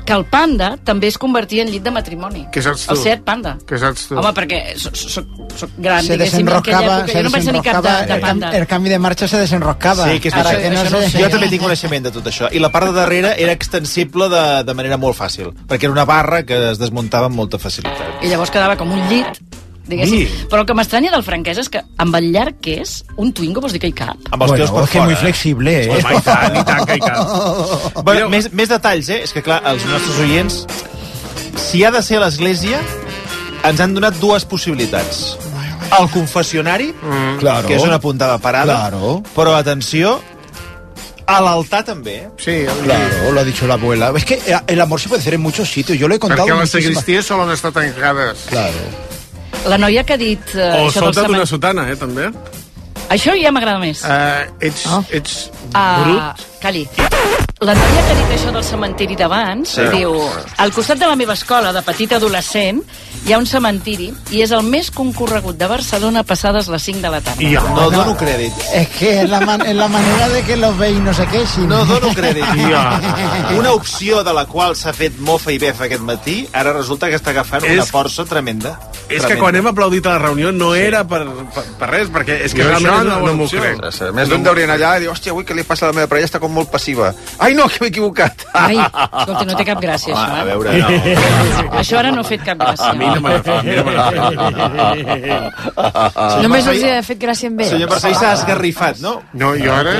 S1: que el panda també es convertia en llit de matrimoni.
S2: Què saps tu?
S1: El Seat Panda.
S2: Què saps tu?
S1: Home, perquè soc, soc, soc gran,
S6: se
S1: diguéssim, en aquella època. Jo no vaig tenir cap de, de panda.
S6: El, el canvi de marxa se desenroscava.
S25: Sí, que és
S6: Ara
S25: això,
S6: que no
S25: això no
S6: sé.
S25: sé. Jo també tinc coneixement de tot això. I la part de darrere era extensible de, de manera molt fàcil, perquè era una barra que es desmuntava amb molta facilitat.
S1: I llavors quedava com un llit, diguéssim. Sí. Però el que m'estranya del franquès és que amb el llarg que és, un Twingo vols dir que hi cap?
S25: Amb els peus per
S6: és que
S25: fora.
S6: muy flexible, eh?
S25: Home, i tant, i tant que hi cap. Bueno, més, més detalls, eh? És que, clar, els nostres oients, si ha de ser a l'església, ens han donat dues possibilitats. El confessionari, mm. claro, que és una puntada parada, claro. Però atenció, a l'altar també.
S2: Sí,
S6: claro, lo ha dicho la abuela. Es que el amor se puede hacer en muchos sitios. Yo lo he contado.
S2: Perquè les sagristies solen estar tancades.
S6: Claro.
S1: La noia que ha dit... Uh,
S8: o sota d'una sotana, eh, també.
S1: Això ja m'agrada més.
S2: Uh, ets oh. ets
S1: uh,
S2: brut.
S1: Calli. La noia que ha dit això del cementiri d'abans, sí. diu, al costat de la meva escola, de petit adolescent, hi ha un cementiri i és el més concorregut de Barcelona passades les cinc de la tarda.
S25: Ja, no dono crèdit.
S6: Es que es la, man, es la manera de que los veis no sé què. Si
S25: no dono crèdit. Ja. Una opció de la qual s'ha fet mofa i befa aquest matí, ara resulta que està agafant és, una força tremenda.
S8: És
S25: tremenda.
S8: que quan hem aplaudit a la reunió no sí. era per, per, per res, perquè és que
S2: jo
S8: realment
S2: no,
S8: no,
S2: no m'ho crec.
S7: Més d'un deurien allà i dir, hòstia, avui què li passa a la meva parella? Està com molt passiva. Ai, no, que m'he equivocat.
S1: Ai, escolta, no té cap gràcia,
S25: Home,
S1: això. Eh?
S25: A veure, no.
S1: Això ara no ha fet cap gràcia.
S8: A mi no m'ha fet, a mi no m'ha fet.
S3: Només els ha fet gràcia amb ell.
S25: Senyor Marcell s'ha esgarrifat, no?
S2: No, jo ara...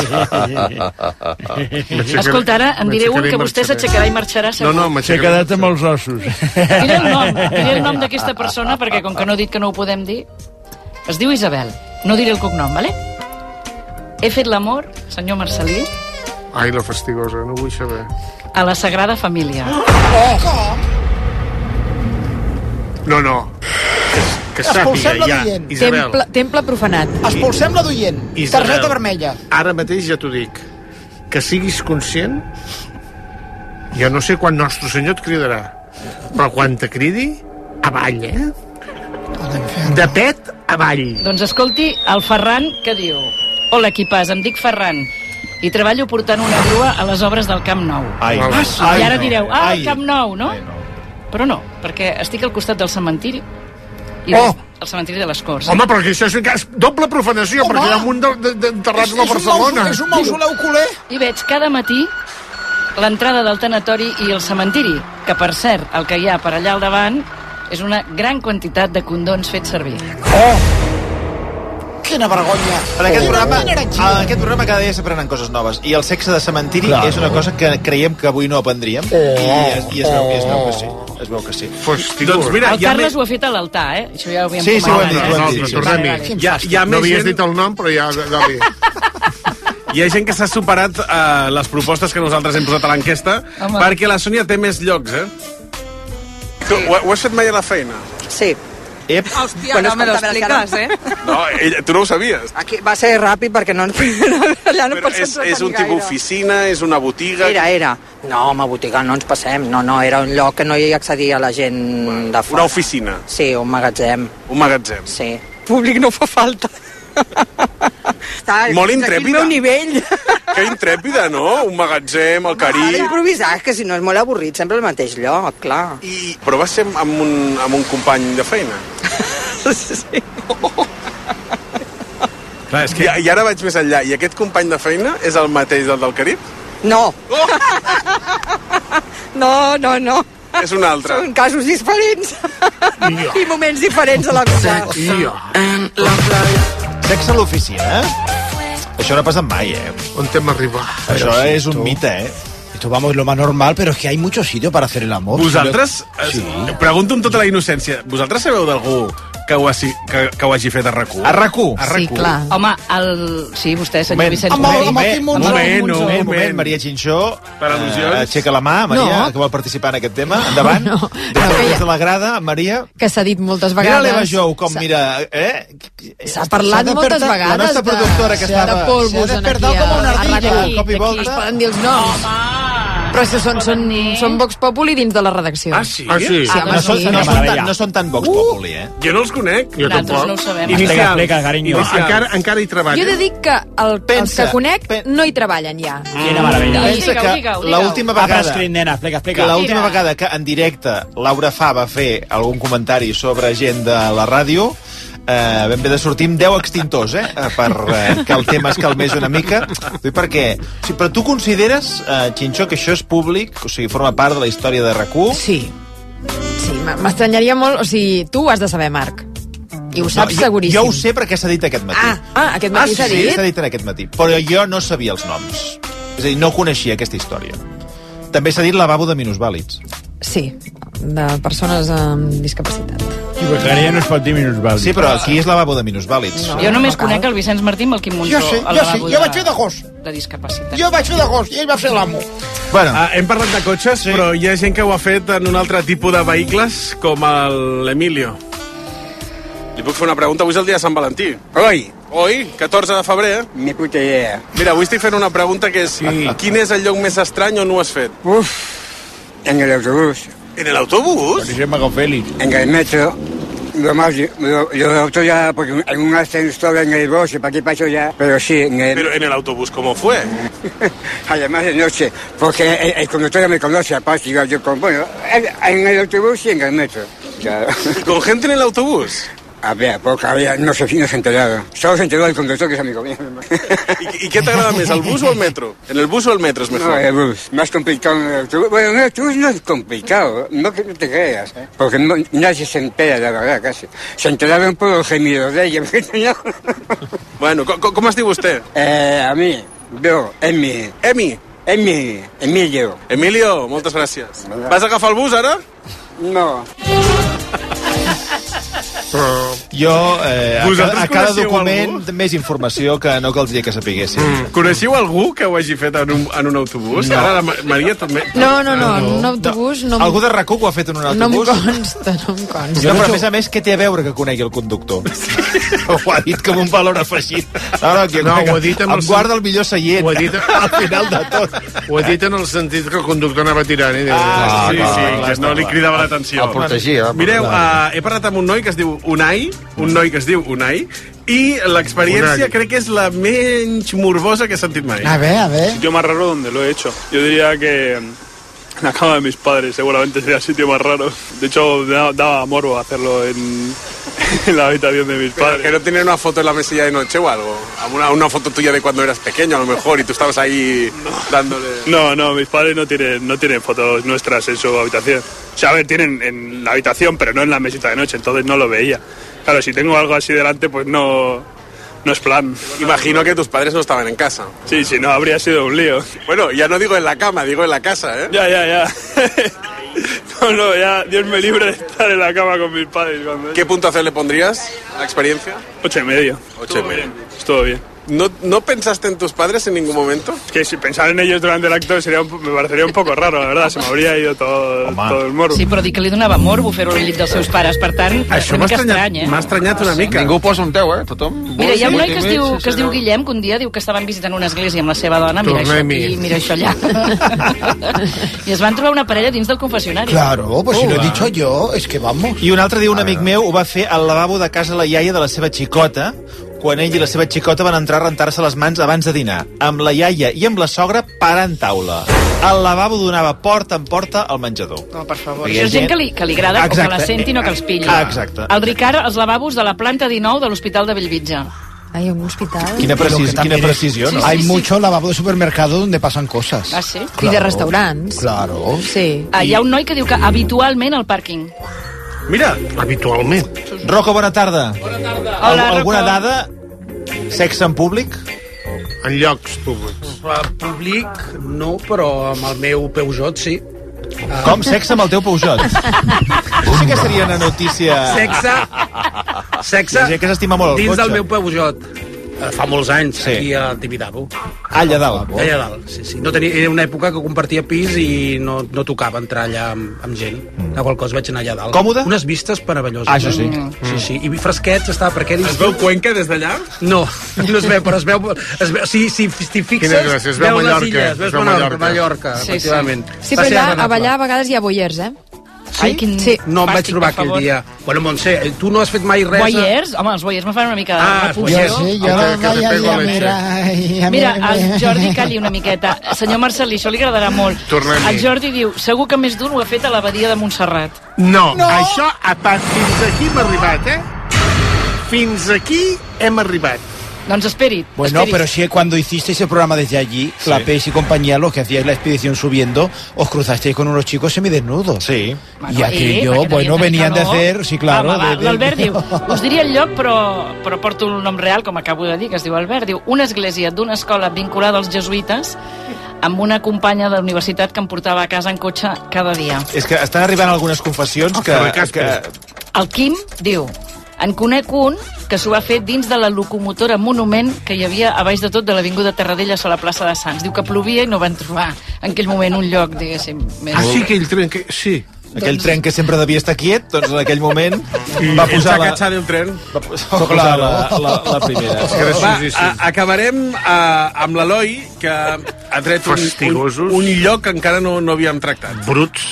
S1: Escolta, ara em diré un que vostè s'aixecarà i marxarà segur.
S2: No, no,
S9: S'ha quedat amb els ossos.
S1: Diré el nom, diré el nom d'aquesta persona, perquè com que no he dit que no ho podem dir, es diu Isabel. No diré el cognom, vale? He fet l'amor, senyor Marcelí,
S2: ai, la fastigosa, no vull saber.
S1: a la Sagrada Família.
S6: Oh.
S2: No, no. Que, que sàpiga, ja, Isabel.
S3: Temple, temple profanat.
S6: Expulsem la d'oient. Targeta vermella.
S2: Ara mateix ja t'ho dic. Que siguis conscient, jo no sé quan Nostre Senyor et cridarà, però quan te cridi, avall, eh? De pet avall.
S1: Doncs escolti el Ferran, que diu: hola, equipàs, em dic Ferran i treballo portant una grua a les obres del Camp Nou.
S25: Ai,
S1: ah, sí.
S25: ai,
S1: I ara
S25: no.
S1: direu, ah,
S25: ai.
S1: el Camp Nou, no?
S25: Ai, no?
S1: Però no, perquè estic al costat del cementiri. I
S2: oh!
S1: el cementiri de les Corts.
S2: Home, perquè això és, és doble profanació, home, perquè hi ha un munt d'enterrats de, de, a Barcelona.
S6: És un mausoleu culer.
S1: I veig cada matí l'entrada del tanatori i el cementiri, que, per cert, el que hi ha per allà al davant és una gran quantitat de condons fets servir.
S6: Oh! Quina vergonya.
S25: En aquest programa, en aquest programa cada dia s'aprenen coses noves. I el sexe de cementiri claro. és una cosa que creiem que avui no aprendríem. Oh. I, es, i es, veu, es veu que sí. Es veu que sí.
S2: Doncs
S1: mira, el Carles me... ho ha fet a l'altar, eh? Això ja ho havíem
S25: sí, sí, ho hem dit.
S2: No, no, no, tornem-hi. Ja, ja no havies gent... dit el nom, però ja... Dali.
S8: Hi ha gent que s'ha superat uh, les propostes que nosaltres hem posat a l'enquesta, perquè la Sònia té més llocs, eh? Tu, ho, ho has fet mai a la feina?
S13: Sí.
S25: Ep.
S12: Hòstia, bueno, no me lo expliques, eh?
S8: No, ella, tu no ho sabies.
S13: Aquí va ser ràpid perquè no, allà no
S8: Però és, és un tipus oficina, és una botiga...
S13: Era, era. No, home, botiga no ens passem. No, no, era un lloc que no hi accedia la gent bueno, de fora.
S8: Una oficina.
S13: Sí, un magatzem.
S8: Un magatzem.
S13: Sí. Públic no fa falta. Està,
S8: molt intrèpida.
S13: Aquí nivell.
S8: Que intrèpida, no? Un magatzem, el Carib...
S13: Ah, improvisar, que si no és molt avorrit, sempre al mateix lloc, clar.
S8: I... Però vas ser amb un, amb un company de feina?
S13: Sí.
S8: Clar, és que... I, I ara vaig més enllà. I aquest company de feina és el mateix del del Carib?
S13: No. Oh! No, no, no.
S8: És un altre.
S13: Són casos diferents. Ja. I moments diferents a la vida.
S2: Ja.
S25: Sexe a l'oficina, eh? Això no ha passat mai, eh?
S2: On hem arribat?
S25: Això sí, és un mite, eh?
S6: Esto vamos lo más normal, pero es que hay muchos sitios para hacer el amor.
S8: Vosaltres,
S6: sí.
S8: Pregunto amb tota la innocència, vosaltres sabeu d'algú que ho, hagi, que, que ho hagi fet a RAC1?
S25: A RAC1?
S8: A RAC1.
S3: Sí, clar.
S1: Home, el... sí, vostè, senyor Vicenç.
S6: Home, home,
S25: moment,
S6: moment,
S25: moment, un moment, moment, Maria Xinxó.
S8: Per al·lusions.
S25: Uh, aixeca la mà, Maria, no. que vol participar en aquest tema. Endavant. No, no, des, no, des de la grada, Maria.
S3: Que s'ha dit moltes vegades.
S25: Mira l'Eva Jou, com mira... Eh?
S3: S'ha parlat moltes vegades.
S25: La nostra productora que estava...
S3: De polvos
S6: aquí.
S25: Com i volta.
S3: Es poden dir els noms. Però és que són, són, són Vox Populi dins de la redacció.
S8: Ah, sí?
S2: Ah, sí?
S3: Sí,
S25: no, són, no, són tan, no són tan Vox Populi, eh?
S8: Jo no els conec.
S2: Jo tampoc.
S1: No ho sabem.
S5: Explica, explica, carinyo.
S2: No, encara, encara hi treballa.
S3: Jo he de dir que el,
S25: Pensa,
S3: els que conec
S25: pen-
S3: no hi treballen ja.
S5: Quina meravella.
S25: Pensa
S1: Digueu,
S25: que
S1: digueu, digueu.
S25: l'última
S5: Ha
S25: vegada...
S5: prescrit, nena, explica,
S25: que
S5: explica.
S25: l'última
S1: Mira.
S25: vegada que en directe Laura Fa va fer algun comentari sobre gent de la ràdio, eh, vam haver de sortir amb deu extintors, eh? Per eh, que el tema es calmés una mica. Vull perquè... O sigui, però tu consideres, eh, Xinxó, que això és públic? O sigui, forma part de la història de RAC u?
S3: Sí. Sí, m- m'estranyaria molt... O sigui, tu ho has de saber, Marc. I ho saps
S25: jo,
S3: seguríssim.
S25: Jo ho sé perquè s'ha dit aquest matí.
S3: Ah, ah, aquest matí s'ha
S25: sí,
S3: dit?
S25: s'ha dit en aquest matí. Però jo no sabia els noms. És a dir, no coneixia aquesta història. També s'ha dit lavabo de minusvàlids.
S3: Sí, de persones amb discapacitat.
S5: I perquè ara ja no es pot dir minusvàlid.
S25: Sí, però aquí és lavabo de minusvàlids.
S3: No.
S1: Jo només
S3: no cal.
S1: conec el Vicenç Martí amb el Quim Monzó.
S4: Jo sé,
S1: al
S4: jo sí,
S1: lavabo
S4: jo vaig fer de gos.
S1: De discapacitat.
S4: Jo vaig fer de gos i ell va fer l'amo.
S25: Bueno,
S8: Ah, hem parlat de cotxes, sí. Però hi ha gent que ho ha fet en un altre tipus de vehicles, com l'Emilio. Li puc fer una pregunta? Avui és el dia de Sant Valentí.
S14: Oi.
S8: Oi, catorze de febrer.
S14: Ni puta idea.
S8: Mira, avui estic fent una pregunta que és sí. Quin és el lloc més estrany on ho has fet?
S14: Uf, en el autobús.
S8: ¿En el autobús?
S5: Parecía Mago Félix.
S14: En el metro. Lo más, lo, lo otro ya, porque en un ascensor en el bosque, para aquí para allá, pero sí, en el...
S8: Pero en el autobús, ¿cómo fue?
S14: Además de noche, porque el, el conductor ya me conoce, aparte, yo, yo con, bueno, en el autobús y en el metro. Claro.
S8: ¿Y con gente en el autobús?
S14: Había poca, había, no sé si no se enteraron. Solo se enteró el conductor, que es amigo mío.
S8: ¿Y, ¿Y qué te agrada más, el bus o el metro? ¿En el bus o el metro es mejor?
S14: No, el bus. Más complicado en el autobús. Bueno, en el autobús no es complicado, no que no te creas, ¿eh? Porque no, nadie se entera, la verdad, casi. Se enteraron por los gemidos de ella.
S8: Bueno, ¿cómo, cómo es diu usted?
S14: Eh, a mí, yo, Emi.
S8: Emi?
S14: Emi, Emilio.
S8: Emilio, moltes gràcies. Vas a agafar el bus, ara?
S14: No.
S25: Però... Jo, eh, a,
S8: Vosaltres
S25: cada, a cada
S8: coneixeu
S25: document més informació que no caldria que sapiguéssim.
S8: Mm. Coneixeu algú que ho hagi fet en un, en un autobús?
S25: No.
S8: Ara la Ma- Maria també...
S3: No, no, no, en un autobús no...
S25: Algú de RAC u que ho ha fet en un
S3: No em
S25: autobús?
S3: consta, no em consta.
S25: No, però a més a més, què té a veure que conegui el conductor? Ho ha dit com un valor afegit. No, no, que
S2: No, ho ha dit amb
S25: em
S2: el
S25: guarda el millor seient.
S2: Ho ha dit
S25: al final de tot.
S2: Ho ha dit en el sentit que el conductor anava tirant. Eh?
S8: Ah, sí,
S2: clar,
S8: sí,
S2: clar,
S8: que no li
S2: clar.
S8: cridava l'atenció.
S2: El protegia.
S8: Mireu, uh, he parlat amb un noi que es diu Unai, un noi que es diu Unai, i l'experiència
S2: Unai.
S8: crec que és la menys morbosa que he sentit mai.
S4: A ver, a ver.
S15: Sitio más raro donde lo he hecho. Yo diría que mm, la cama de mis padres seguramente sería el sitio más raro. De hecho, da- daba morbo hacerlo en, en la habitación de mis
S8: Pero
S15: padres.
S8: que no tienen una foto en la mesilla de noche o algo. Una, una foto tuya de cuando eras pequeño, a lo mejor, y tú estabas ahí dándole...
S15: No, no, mis padres no tienen, no tienen fotos nuestras en su habitación. O sea, a ver, tienen en la habitación, pero no en la mesita de noche, entonces no lo veía. Claro, si tengo algo así delante, pues no, no es plan.
S8: Imagino que tus padres no estaban en casa.
S15: Sí, si no, habría sido un lío.
S8: Bueno, ya no digo en la cama, digo en la casa, ¿eh?
S15: Ya, ya, ya. No, no, ya, Dios me libre de estar en la cama con mis padres. Cuando...
S8: ¿Qué puntuación le pondrías a la experiencia?
S15: Ocho y medio.
S8: Ocho y medio.
S15: Estuvo bien.
S8: ¿No, ¿No pensaste en tus padres en ningún momento?
S15: Es que si pensar en ellos durante el acto sería un, me parecería un poco raro, la verdad. Se me habría ido todo, todo el morbo.
S1: Sí, però dir que li donava morbo fer-ho al llit dels seus pares. Per tant,
S8: Això
S1: una
S8: m'ha
S1: mica
S8: estranyat,
S1: estrany, eh?
S8: m'ha estranyat una mica.
S7: Ningú posa un deu, eh? Tothom...
S1: Mira, hi ha un noi que es diu,
S7: Sí,
S1: que es diu Guillem, que un dia diu que estaven visitant una església amb la seva dona, mira això
S2: Tornem-hi.
S1: aquí, mira això allà. I es van trobar una parella dins del confessionari.
S4: Claro, pues si
S25: Oh,
S4: lo he
S25: va.
S4: dicho yo, es que vamos.
S25: I un altre dia un amic meu ho va fer al lavabo de casa la iaia de la seva xicota, quan ell i la seva xicota van entrar a rentar-se les mans abans de dinar. Amb la iaia i amb la sogra parant taula. El lavabo donava porta en porta al menjador.
S1: No, per favor.
S25: Perquè
S1: Això és gent
S25: gent-
S1: que li, que li agrada o que
S25: Exacte.
S1: la senti, no que els pilli.
S25: Ah, exacte.
S1: El Ricard, els lavabos de la planta dinou de l'Hospital de Bellvitge.
S3: Hay un hospital.
S25: Quina,
S4: Pero
S25: precis
S4: que también
S25: quina
S4: es-
S25: precisió, no?
S4: Hay mucho lavabo de supermercado donde pasan cosas.
S1: Ah, sí?
S3: I de restaurants.
S4: Claro.
S3: Sí.
S1: Ah, hi ha un noi que diu que habitualment al pàrquing.
S8: Mira,
S2: habitualment.
S25: Rocco, bona tarda.
S1: Hola,
S25: Al, alguna
S1: Rocco.
S25: dada? Sexe en públic?
S2: En llocs públics.
S16: Públic, no, però amb el meu Peugeot, sí.
S25: Com? Sexe amb el teu Peugeot? Sí que seria una notícia...
S16: Sexe, sexe
S25: Hi ha gent que s'estima molt el
S16: dins
S25: cotxe.
S16: del meu Peugeot. Fa molts anys, sí. Aquí a Tibidabo.
S25: Allà dalt?
S16: Allà dalt, sí, sí. No tenia, era una època que compartia pis i no, no tocava entrar allà amb, amb gent. Mm. A qual cosa vaig anar allà dalt.
S25: Còmode?
S16: Unes vistes meravelloses.
S25: Ah, això sí.
S16: Mm. Sí, sí. I fresquets, estava per què...
S8: Es veu Cuenca des d'allà?
S16: No, no es veu, però es veu... Es veu si si t'hi fixes,
S2: es veu
S16: veu
S2: Mallorca,
S16: les illes, veus Mallorca, Mallorca,
S3: sí,
S16: efectivament.
S3: Sí, sí però allà, a ballar a vegades hi ha boiers, eh?
S16: Sí?
S3: Ai, quin... sí.
S16: No em vaig trobar aquell dia. Bueno, Montse, tu no has fet mai res...
S1: Boiers? Home, els boiers me fan una mica de
S16: ah,
S1: repulsió.
S10: Jo sí, jo la vaig allà, mira...
S1: Mira, el Jordi calli una miqueta. Senyor Marcelí, això li agradarà molt.
S2: Tornem-hi.
S1: El Jordi diu, segur que més d'un ho ha fet a l'abadia de Montserrat.
S2: No, no. Això, apa, fins aquí hem arribat, eh? Fins aquí hem arribat.
S1: Doncs esperi.
S6: Bueno,
S1: esperi.
S6: pero si cuando hicisteis el programa desde allí, sí. La P E S y compañía, los que hacíais la expedición subiendo, os cruzasteis con unos chicos semidesnudos.
S25: Sí.
S6: Y aquello,
S1: eh,
S6: bueno, venían de hacer, sí, claro.
S1: Va, va,
S6: de, de...
S1: L'Albert diu, us diria el lloc, però, però porto el nom real, com acabo de dir, que es diu Albert. Diu, una església d'una escola vinculada als jesuïtes amb una companya de la universitat que em portava a casa en cotxe cada dia.
S25: És que estan arribant algunes confessions que... que...
S1: El Quim diu, en conec un que s'ho va fer dins de la locomotora Monument que hi havia a baix de tot de l'Avinguda Terradellas a la plaça de Sants. Diu que plovia i no van trobar en aquell moment un lloc, diguéssim, més...
S2: Ah, sí, aquell tren que... Sí.
S25: Aquell doncs... tren que sempre devia estar quiet, doncs en aquell moment
S8: I
S25: va posar la...
S8: del tren.
S25: Va posar la, la, la primera.
S8: Va, a, acabarem a, amb l'Eloi, que ha tret un, un, un lloc que encara no, no havíem tractat.
S2: Bruts.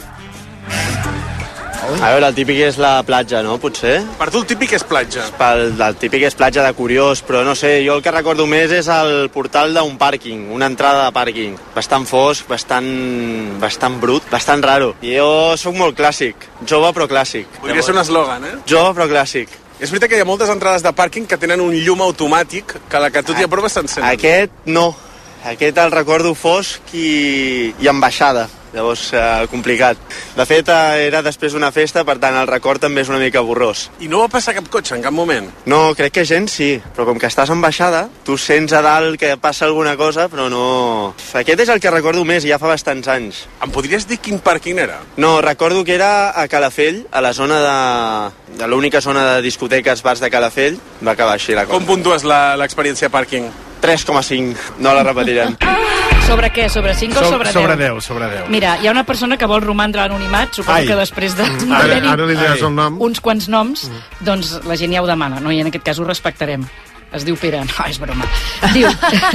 S17: A veure, el típic és la platja, no? Potser?
S8: Per tu el típic és platja.
S17: Pel, el típic és platja de curiós, però no sé, jo el que recordo més és el portal d'un pàrquing, una entrada de pàrquing. Bastant fosc, bastant, bastant brut, bastant raro. I jo sóc molt clàssic, jove però clàssic.
S8: Podria ser un eslògan, eh?
S17: Jove però clàssic.
S8: És veritat que hi ha moltes entrades de pàrquing que tenen un llum automàtic que la que tu t'hi aproves s'encén.
S17: Aquest no. Aquest el recordo fosc i, i amb baixada. Llavors, eh, complicat. De fet, eh, era després d'una festa, per tant, el record també és una mica borrós.
S8: I no va passar cap cotxe en cap moment?
S17: No, crec que gent sí, però com que estàs en baixada, tu sents a dalt que passa alguna cosa, però no... Aquest és el que recordo més, ja fa bastants anys.
S8: Em podries dir quin pàrquing era?
S17: No, recordo que era a Calafell, a la zona de... de l'única zona de discoteques, bars de Calafell, va acabar així la cosa.
S8: Com puntues l'experiència pàrquing?
S17: tres coma cinc, no la repetirem.
S1: Sobre què? Sobre cinc o sobre deu?
S2: Sobre deu, sobre deu.
S1: Mira, hi ha una persona que vol romandre anonimat, suposo
S2: Ai.
S1: que després de...
S2: Mm. Ara, ara li diràs el nom.
S1: Uns quants noms, mm. doncs la gent ja ho demana, no? I en aquest cas ho respectarem. Es diu Pere. No, és broma. Diu...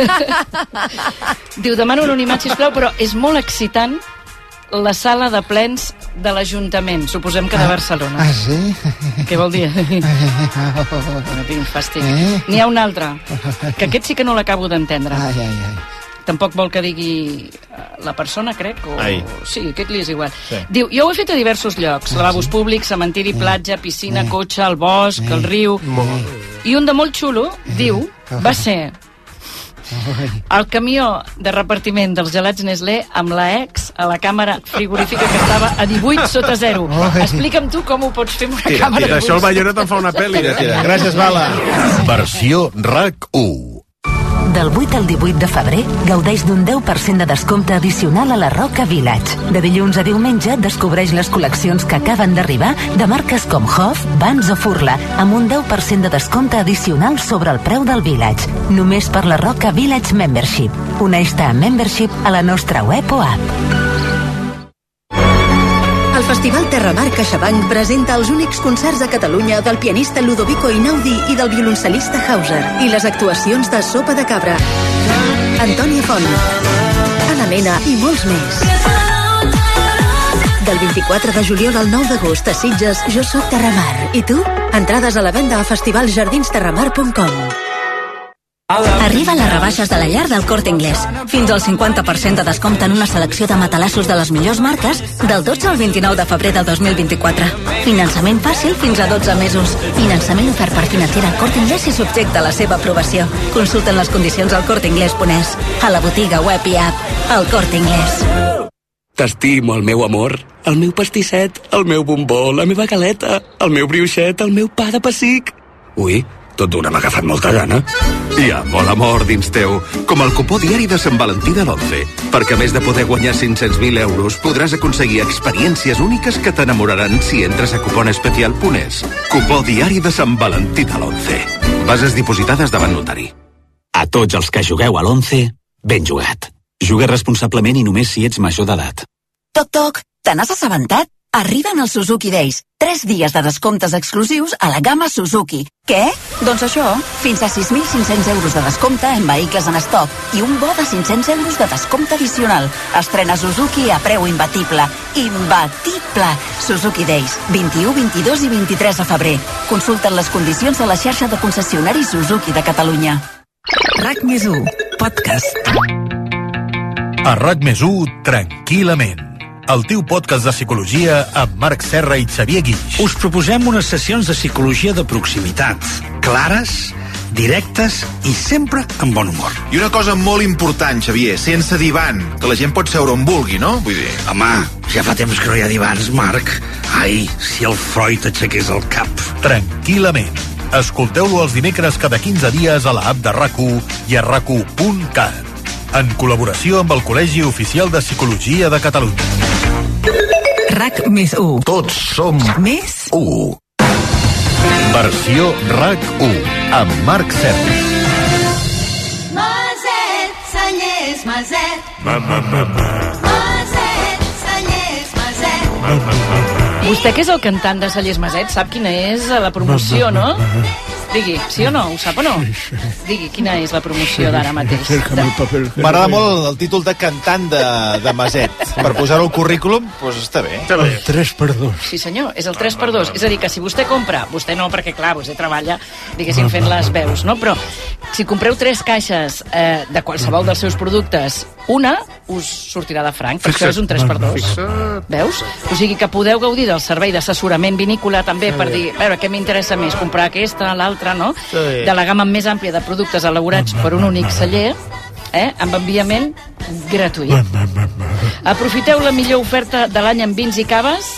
S1: Diu, demano anonimat, sisplau, però és molt excitant la sala de plens de l'Ajuntament, suposem que de Barcelona.
S10: Ah, sí?
S1: Què vol dir? No tinc fàstic. Eh? N'hi ha un altre, que aquest sí que no l'acabo d'entendre.
S10: Ai, ai, ai.
S1: Tampoc vol que digui la persona, crec, o...
S25: Ai.
S1: Sí, aquest li és igual.
S25: Sí.
S1: Diu, jo ho he fet a diversos llocs,
S10: Ah,
S1: lavabos
S10: sí?
S1: públics, cementiri, platja, piscina,
S10: Eh.
S1: cotxe, el bosc,
S10: Eh.
S1: el riu... I un de molt xulo, diu, va ser el camió de repartiment dels gelats Nestlé amb la ex a la càmera frigorífica que estava a divuit sota zero. Explica'm tu com ho pots fer amb una
S8: Tira,
S1: càmera.
S8: tira, això el Ballona te'n fa una pel·li.
S25: Tira, tira. Gràcies, Bala.
S23: Versió RAC u.
S18: Del vuit al divuit de febrer, gaudeix d'un deu per cent de descompte addicional a la Roca Village. De dilluns a diumenge, descobreix les col·leccions que acaben d'arribar de marques com Hoff, Vans o Furla, amb un deu per cent de descompte addicional sobre el preu del Village. Només per la Roca Village Membership. Uneix-te a Membership a la nostra web o app.
S19: El Festival Terramar CaixaBank presenta els únics concerts a Catalunya del pianista Ludovico Einaudi i del violoncel·lista Hauser, i les actuacions de Sopa de Cabra, Antònia Font, Anna Mena i molts més. Del vint-i-quatre de juliol al nou d'agost a Sitges, jo soc Terramar. I tu? Entrades a la venda a festivaljardinsterramar punt com.
S20: Arriba les rebaixes de la llar del Corte Inglés. Fins al cinquanta per cent de descompte en una selecció de matalassos de les millors marques del dotze al vint-i-nou de febrer del dos mil vint-i-quatre. Finançament fàcil fins a dotze mesos. Finançament ofert per Financera Corte Inglés i subjecte a la seva aprovació. Consulten les condicions al corte inglés punt es. A la botiga web i app. El Corte Inglés.
S21: T'estimo, el meu amor, el meu pastisset, el meu bombó, la meva galeta, el meu brioixet, el meu pa de pessic. Ui, tot d'una m'ha agafat molta gana.
S23: Hi ha molt amor dins teu, com el cupó diari de Sant Valentí de l'Once, perquè a més de poder guanyar cinc-cents mil euros, podràs aconseguir experiències úniques que t'enamoraran si entres a cuponespecial punt es. Cupó diari de Sant Valentí de l'Once.
S9: bases dipositades davant notari. A tots els que jugueu a l'once, ben jugat. Juga responsablement i només si ets major d'edat.
S11: Toc, toc, te n'has assabentat? Arriben els Suzuki Days. Tres dies de descomptes exclusius a la gamma Suzuki. Què? Doncs això, fins a sis mil cinc-cents euros de descompte en vehicles en estoc i un bo de cinc-cents euros de descompte addicional. Estrena Suzuki a preu imbatible. Imbatible! Suzuki Days, vint-i-u, vint-i-dos i vint-i-tres de febrer. Consulten les condicions a la xarxa de concessionaris Suzuki de Catalunya.
S18: RAC més u, podcast.
S12: A RAC més u, tranquil·lament. El teu podcast de psicologia amb Marc Serra i Xavier Guix.
S22: Us proposem unes sessions de psicologia de proximitat, clares, directes i sempre amb bon humor.
S24: I una cosa molt important, Xavier, sense divan, que la gent pot seure on vulgui, no? Vull dir...
S22: Home, ja fa temps que no hi ha divans, Marc. Ai, si el Freud aixequés el cap.
S12: Tranquil·lament. Escolteu-lo els dimecres cada quinze dies a l'app de RAC u i a rac u punt cat. En col·laboració amb el Col·legi Oficial de Psicologia de Catalunya.
S18: RAC més u.
S24: Tots som
S18: més
S24: u.
S12: Versió RAC u, amb Marc Serra.
S26: Maset, Cellers, Maset. Maset, Cellers, Maset.
S1: Vostè, que és el cantant de Cellers Maset, sap quina és la promoció, no? Digui, sí o no? Ho sap o no? Digui, quina és la promoció d'ara mateix?
S25: M'agrada molt el títol de cantant de, de Maset. Per posar-ho al currículum, doncs està bé.
S6: El tres per dos.
S1: Sí, senyor, és el tres per dos. És a dir, que si vostè compra, vostè no, perquè clar, vostè treballa, diguéssim, fent les veus, no? Però si compreu tres caixes eh, de qualsevol dels seus productes, una us sortirà de franc, per això és un tres per dos. Veus? O sigui que podeu gaudir del servei d'assessorament vinícola també per dir, a veure, què m'interessa més, comprar aquesta, l'altra, no? De la gamma més àmplia de productes elaborats per un únic celler, eh, amb enviament gratuït. Aprofiteu la millor oferta de l'any en vins i caves.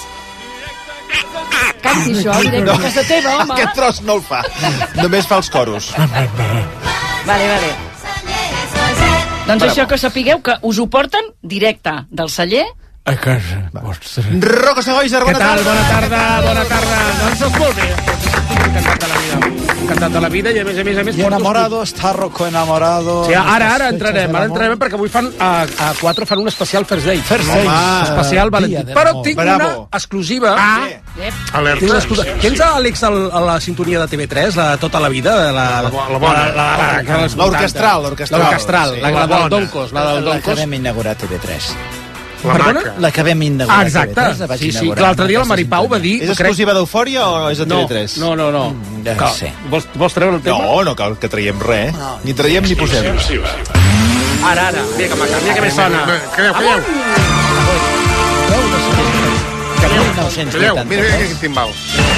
S1: Canti això, directe a casa teva, home.
S25: Aquest tros no el fa. Només fa els coros.
S1: Vale, vale. Doncs això, que sapigueu que us ho porten directe del celler
S6: a casa vostra.
S25: Rocco Segoisa, bona tarda.
S16: Bona tarda, bona tarda. Doncs soc molt bé. Encantat de la vida. Encantat de la vida i a més a més a més...
S6: I enamorado, està Rocco enamorado.
S16: Sí, ara, ara entrarem, ara entrarem perquè avui fan, a, a quatre fan un especial First Date.
S6: First Date.
S16: Especial Valentí. Però tinc una exclusiva.
S1: Ah,
S16: alerta. Tens a l'Àlex a la sintonia de T V tres, la Tota la vida? La, la, la bona.
S25: L'orquestral, l'orquestral.
S16: L'orquestral, la del Doncos. La del Doncos.
S10: La que vam inaugurar a T V tres.
S25: La
S16: Perdona?
S10: La que vam inaugurar
S16: ah, exacte.
S10: a T V tres. La vaig
S16: sí, sí.
S10: inaugurar.
S16: L'altre dia la Maripau va dir...
S25: És exclusiva d'Eufòria o és a T V tres?
S16: No, no, no.
S10: Mm, ja
S16: cal,
S10: sé.
S16: Vols, vols treure el tema?
S25: No, no cal que traiem res. No. Ni traiem ni posem.
S16: Sí, sí, sí. Ara, ara. Mira que maca, mira que bé sona.
S2: Calleu, calleu. Calleu, mira, mira quin timbal.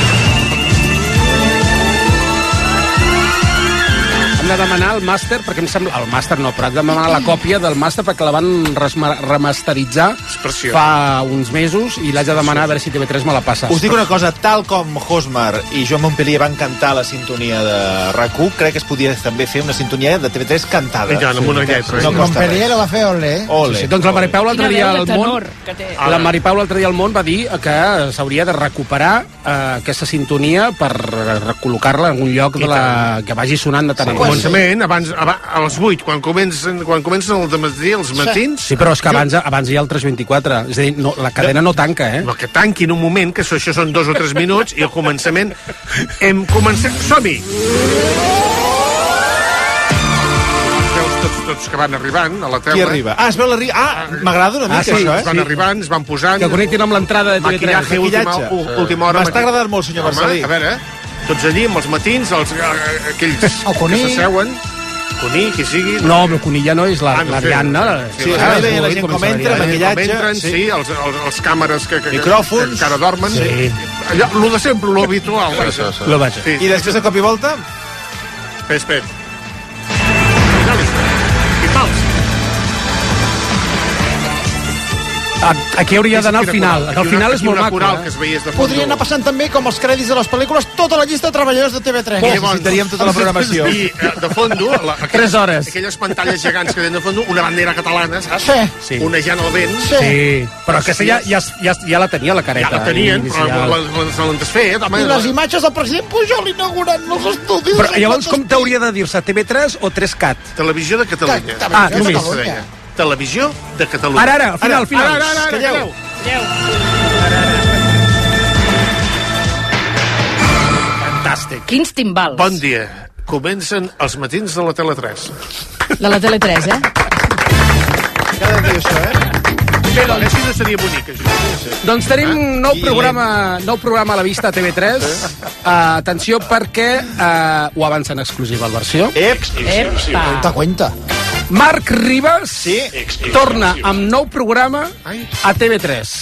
S16: Hem de demanar el màster, perquè em sembla... El màster no, però hem de demanar la còpia del màster perquè la van remasteritzar fa uns mesos i l'haig de demanar a veure si T V tres me la passa.
S25: Us dic una cosa, tal com Hosmar i Joan Montpellier van cantar la sintonia de RAC u, crec que es podia també fer una sintonia de T V tres cantada.
S2: Ja, amb una lletra.
S25: No
S6: Montpellier la va fer ole.
S25: Ole.
S16: Sí, sí, doncs la Maripau l'altre dia al món... La Maripau l'altre dia al món va dir que s'hauria de recuperar eh, aquesta sintonia per recol·locar-la en un lloc de la... que vagi sonant de tant en tant.
S2: Començament, abans, abans, a les vuit, quan comencen, quan comencen el dematí, els matins...
S16: Sí, però és que abans, abans hi ha el tres vint-i-quatre. És a dir, no, la cadena no tanca, eh?
S2: No, que tanquin un moment, que això, això són dos o tres minuts, i al començament hem començat... Som-hi! Veus tots, tots que van arribant a la teula.
S25: Qui arriba? Ah, es veu l'arriba... Ah, m'agrada una mica,
S2: ah, sí,
S25: això, eh?
S2: Es van arribant, es van posant...
S16: Que connectin amb l'entrada de T V tres.
S2: Maquillatge, última, última hora...
S25: M'està agradant molt, senyor Marcelí.
S2: A veure, tots allí, amb els matins, els, aquells
S6: el
S2: que s'asseuen... Cuní, qui sigui...
S16: No, però Cuní ja no és la,
S2: ah, no
S16: l'Ariadna.
S25: Sí, sí, ah, la gent com entra, maquillatge...
S2: Com entren, sí, els, els, els càmeres que, que,
S25: micròfons...
S2: que encara dormen.
S25: Sí.
S2: Allò, lo de sempre, lo habitual.
S25: Sí, sí, sí. Sí. I després de cop i volta?
S2: Espera, espera. Timbals.
S16: Aquí hauria d'anar al final. Al final és molt maco.
S6: Podria anar passant també, com els crèdits de les pel·lícules, tota la llista de treballadors de T V tres.
S25: Necessitaríem tota la programació.
S2: I de fondo,
S16: tres hores.
S2: Aquelles pantalles gegants que tenen de fondo, una bandera catalana, saps?
S16: Sí.
S2: Onejant el vent.
S16: Sí. Però aquesta ja, ja, ja, ja la tenia, la careta.
S2: Ja la tenien, però se l'han desfet.
S6: I les imatges del president Pujol inaugurant els estudis.
S16: Però llavors com t'hauria de dir-se? T V tres o tres cat?
S2: Televisió de Catalunya.
S16: Ah, només.
S2: Televisió de Catalunya.
S16: Ara, ara, al final, al final.
S2: Ara, ara, ara, calleu.
S1: Fantàstic. Quins timbals.
S2: Bon dia. Comencen els matins de la Tele tres.
S3: De la Tele tres, eh?
S25: Cada dia això, eh?
S2: Bé, doncs, així no seria bonic, això.
S16: Doncs tenim nou programa, nou programa a la vista a T V tres. Uh, atenció, perquè uh, ho avança en exclusiva al versió.
S25: Ep,
S6: Cuenta, cuenta.
S16: Marc Ribas sí? torna amb nou programa a T V tres.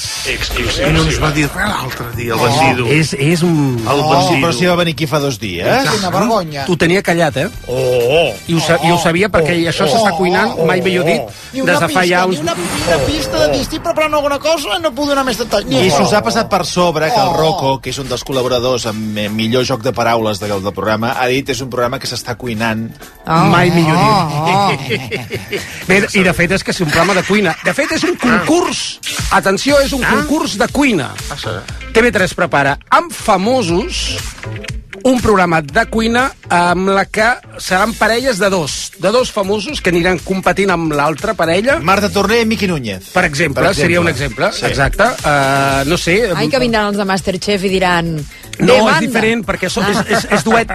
S2: I no ens va dir res l'altre dia, el bandido.
S16: Oh, és, és un...
S25: El bandido. Però si va venir aquí fa dos dies.
S6: És una vergonya.
S16: Ho tenia callat, eh?
S2: Oh!
S16: I ho, sa I ho sabia perquè oh, això s'està cuinant, mai millor dit,
S6: ni
S16: des de fa ja uns...
S6: Ni una, ni una pista de dir estic preparant alguna cosa, no puc donar més detall.
S25: I s'us ha passat per sobre que el Rocco, que és un dels col·laboradors amb millor joc de paraules del, del programa, ha dit és un programa que s'està cuinant.
S16: Oh, mai millor dit. Oh, oh. Bé, i de fet és que és un programa de cuina. De fet és un concurs. Atenció, és un concurs de cuina. T V tres prepara amb famosos un programa de cuina amb la que seran parelles de dos. De dos famosos que aniran competint amb l'altra parella.
S25: Marta Torné i Miqui Núñez.
S16: Per exemple, per exemple. Seria un exemple. Sí. Exacte. Uh, no sé...
S3: Ai, que vindran els de Masterchef i diran...
S16: No, és diferent, perquè som, és, és, és duet.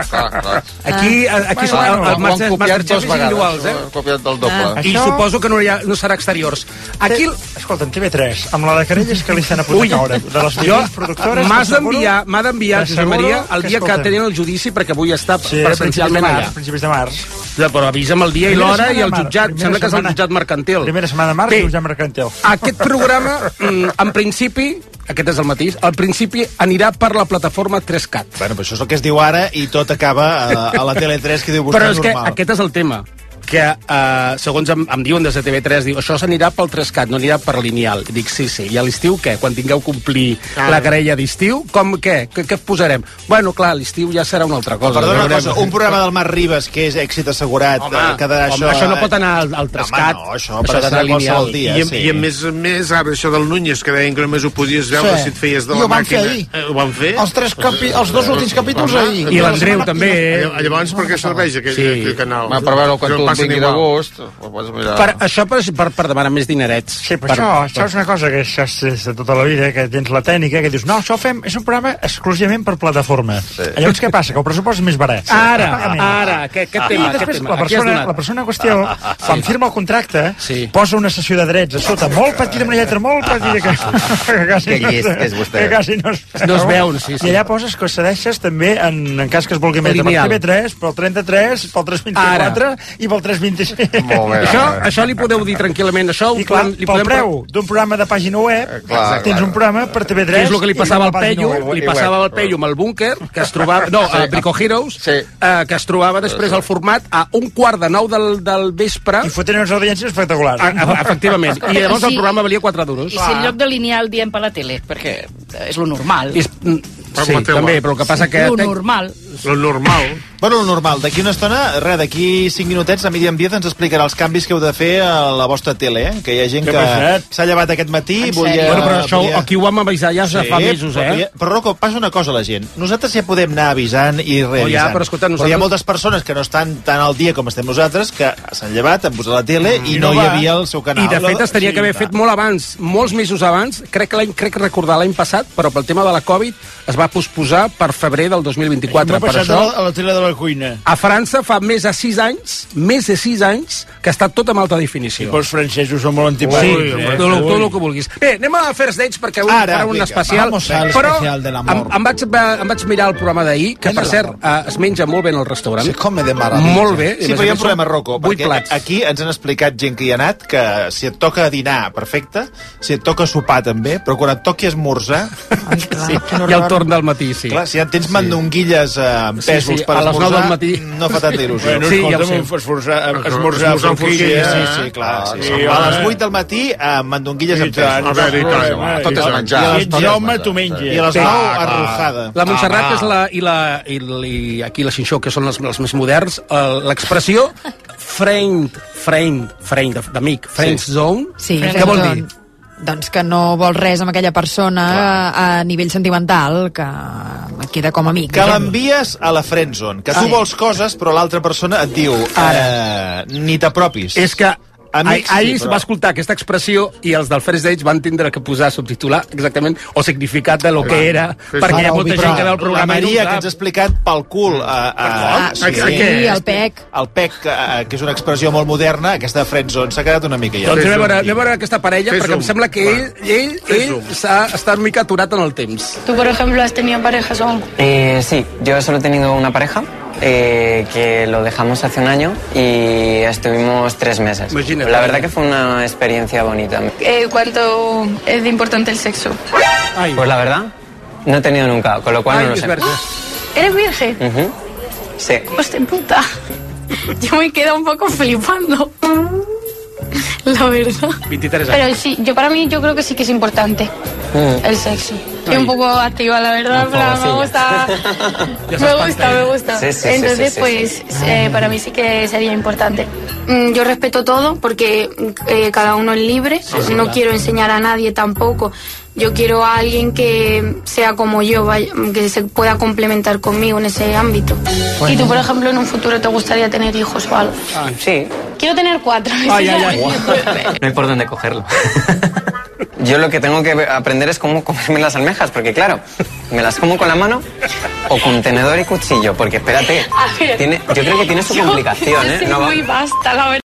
S16: Aquí, aquí bueno, el, el Master, Masterchef és individuals, eh?
S25: Copiat del doble.
S16: Ah. I això... suposo que no, ha, no serà exteriors. Aquí...
S6: Escolta, en T V tres, amb la de querelles que li estan a punt caure, de les diferents productores...
S16: M'has d'enviar, m'ha d'enviar, Josep Maria, el dia que tenien el judici, perquè vull estar sí, presencialment allà.
S6: Principis de març.
S16: Ja, però avisa'm el dia i l'hora i el jutjat. Sembla que és el jutjat mercantil.
S6: Primera setmana de març i el jutjat mercantil.
S16: Aquest programa, en principi, aquest és el mateix, al principi anirà per la plataforma tres cat.
S25: Bueno, però això és el que es diu ara i tot acaba a, a la Tele tres, que diu vostè normal.
S16: Però és que aquest és el tema, que uh, segons em, em diuen des de T V tres, diu, això s'anirà pel tres cat, no anirà per lineal. I dic, sí, sí, i a l'estiu què? Quan tingueu complir ah, la querella d'estiu, com què? Què, què posarem? Bueno, clar, l'estiu ja serà una altra cosa.
S25: Perdona una cosa, un programa del Marc Ribas, que és èxit assegurat, home, quedarà
S16: home,
S25: això...
S16: això no pot anar al, al tres cat.
S25: No, home, no, això, això per anar qualsevol dia.
S2: I,
S25: sí.
S2: I a més a més, ara, això del Núñez, que deien que només ho podies veure sí. si et feies de la màquina. Eh, ho van fer?
S6: Els, tres capi... els dos últims capítols ahir.
S16: I l'Andreu també.
S2: Llavors, per què serveix aquell canal?
S25: Va, per veure quan tu vingui d'agost.
S16: Per, això per, per, per demanar més dinerets.
S6: Sí, però
S16: per,
S6: això, això és una cosa que això és de tota la vida, que tens la tècnica, que dius, no, això fem, és un programa exclusivament per plataforma. Sí. Llavors què passa? Que el pressupost és més barat.
S16: Ara, ara, aquest, aquest tema.
S6: I després
S16: aquest
S6: la persona, la persona en qüestió, quan sí. firma el contracte, sí. posa una sessió de drets a sota, molt petita, amb una lletra molt petita, que, que quasi, que llest, no, que és vostè. Que quasi no es veu.
S16: No es veu, sí, sí.
S6: I allà poses que cedeixes també, en, en cas que es vulgui emetre per T V tres, pel trenta-tres, pel tres vint-i-quatre i pel tres vint-i-sis.
S25: Molt bé.
S16: Això, això li podeu dir tranquil·lament. Això
S6: I clar, li pel podem... preu d'un programa de pàgina web, eh, clar, tens clar. un programa per T V tres...
S16: Que és el que li passava al Pello, li passava al Pello amb el búnquer, que es trobava... No, sí. a Brico Heroes, sí. eh, que es trobava després al format a un quart de nou del, del vespre...
S6: I fotent unes audiències espectaculars.
S16: A, a, efectivament. I llavors sí. el programa valia quatre duros.
S1: I si en lloc de lineal diem per la tele, perquè és lo normal.
S16: És... Sí, també, però el que passa que...
S1: Lo normal.
S2: Lo normal.
S25: Bueno, lo normal. D'aquí una estona, res, d'aquí cinc minutets, la Míriam Díaz ens explicarà els canvis que heu de fer a la vostra tele, eh? Que hi ha gent que s'ha llevat aquest matí... Volia,
S16: bueno, però això volia... aquí ho vam avisar ja sí, fa mesos, eh?
S25: Però, però, Rocco, passa una cosa a la gent. Nosaltres ja podem anar avisant i reavisant. Oh, ja, però, escolta, nosaltres... però hi ha moltes persones que no estan tan al dia com estem nosaltres, que s'han llevat, han posat la tele mm, i no, no hi havia el seu canal.
S16: I de fet es tenia sí, que haver fet molt abans, molts mesos abans, crec que l'any, crec recordar l'any passat, però pel tema de la Covid es va posposar per febrer del dos mil vint-i-quatre.
S6: Per això, a la tele de la cuina.
S16: A França fa més de sis anys, més de sis anys, que està tot amb alta definició.
S6: I pels francesos són molt antipàtics.
S16: Sí, eh? tot, tot, tot el que vulguis. Bé, anem a First Dates perquè avui farà un especial. Però em, em, vaig, em vaig mirar el programa d'ahir, que per cert eh, es menja molt bé en el restaurant.
S25: Se come de maravilla.
S16: Molt bé.
S25: Sí, però hi ha un problema, Rocco, perquè
S16: plats.
S25: Aquí ens han explicat gent que hi ha anat que si et toca dinar, perfecte, si et toca sopar també, però quan et toqui esmorzar...
S16: Ai, clar, sí, hi ha el torn del matí, sí.
S25: Clar, si ja tens mandonguilles eh, amb pèsols
S16: Sí, sí,
S25: per
S16: a les nou
S25: esmorzar
S16: del matí.
S25: no fa tanta il·lusió.
S2: Bueno,
S16: Sí, ja ho
S2: escolta'm,
S16: sé.
S2: esmorzar, esmorzar amb forquilla.
S25: Sí, sí, clar. Sí, sí.
S2: I
S25: A les vuit del matí, amb mandonguilles amb pèsols.
S2: A veure, i tant.
S24: Tot és menjar.
S25: I a les
S2: I Jaume, tu menges.
S25: I a les nou, arrojada.
S16: La Montserrat,
S2: Ah,
S16: que és la, i, la, i, i aquí la Xinxó, que són els, els més moderns, eh, l'expressió friend, friend, friend, d'amic, friend zone,
S3: Sí,
S16: què vol dir?
S3: Doncs que no vols res amb aquella persona a, a nivell sentimental, que et queda com a amic.
S25: Que l'envies a la friendzone, que tu
S3: Sí.
S25: vols coses, però l'altra persona et diu eh, ni t'apropis.
S16: És que
S25: Amics,
S16: ahir
S25: sí,
S16: es
S25: però-
S16: va escoltar aquesta expressió i els del First Dates van tindre que posar, subtitular exactament o significat de lo que era, perquè hi ha molta gent que veu el
S25: La
S16: programa i no ho
S25: Maria, que
S16: sap.
S25: ens ha explicat pel cul a, a,
S2: A- a què?
S3: el pec.
S25: el pec, eh, que és una expressió molt moderna, aquesta friendzone s'ha quedat una mica ja.
S16: Doncs anem a, veure, anem a veure aquesta parella,
S2: Fes
S16: perquè
S2: zoom.
S16: em sembla que ell, ell, ell s'ha està una mica aturat en el temps.
S4: ¿Tú, por ejemplo, has tenido parejas o algo?
S5: Eh, sí, yo solo he tenido una pareja eh, que lo dejamos hace un año y estuvimos tres meses.
S16: Imagínate.
S5: La verdad que fue una experiencia bonita.
S4: Eh, ¿Cuánto es de importante el sexo?
S5: Pues la verdad, no he tenido nunca, con lo cual no lo sé.
S4: ¿Eres virgen?
S5: Ujú. Sí.
S4: Hostia puta. Yo me quedo un poco flipando. La verdad.
S16: veintitrés
S4: Pero
S16: anys.
S4: sí, yo para mí yo creo que sí que es importante el sexo. Estoy un poco activa, la verdad, pero me gusta. Me gusta, me gusta.
S5: Sí, sí, sí,
S4: Entonces,
S5: sí, sí,
S4: pues, eh, para mí sí que sería importante. Mm, Yo respeto todo porque eh, cada uno es libre.
S5: sí,
S4: no
S5: claro.
S4: quiero enseñar a nadie tampoco. Yo quiero a alguien que sea como yo, vaya, que se pueda complementar conmigo en ese ámbito. ¿Y tú, por ejemplo, en un futuro te gustaría tener hijos o algo?
S5: Sí.
S4: Quiero tener cuatro.
S5: Ay, ay, ay. No hay por dónde cogerlo. Yo lo que tengo que aprender es cómo comerme las almejas, porque claro, me las como con la mano o con tenedor y cuchillo, porque espérate,
S4: A ver,
S5: tiene, yo creo que tiene su
S4: yo
S5: complicación,
S4: quiero
S5: ¿eh?
S4: ser
S5: No va-
S4: muy vasta, la verdad.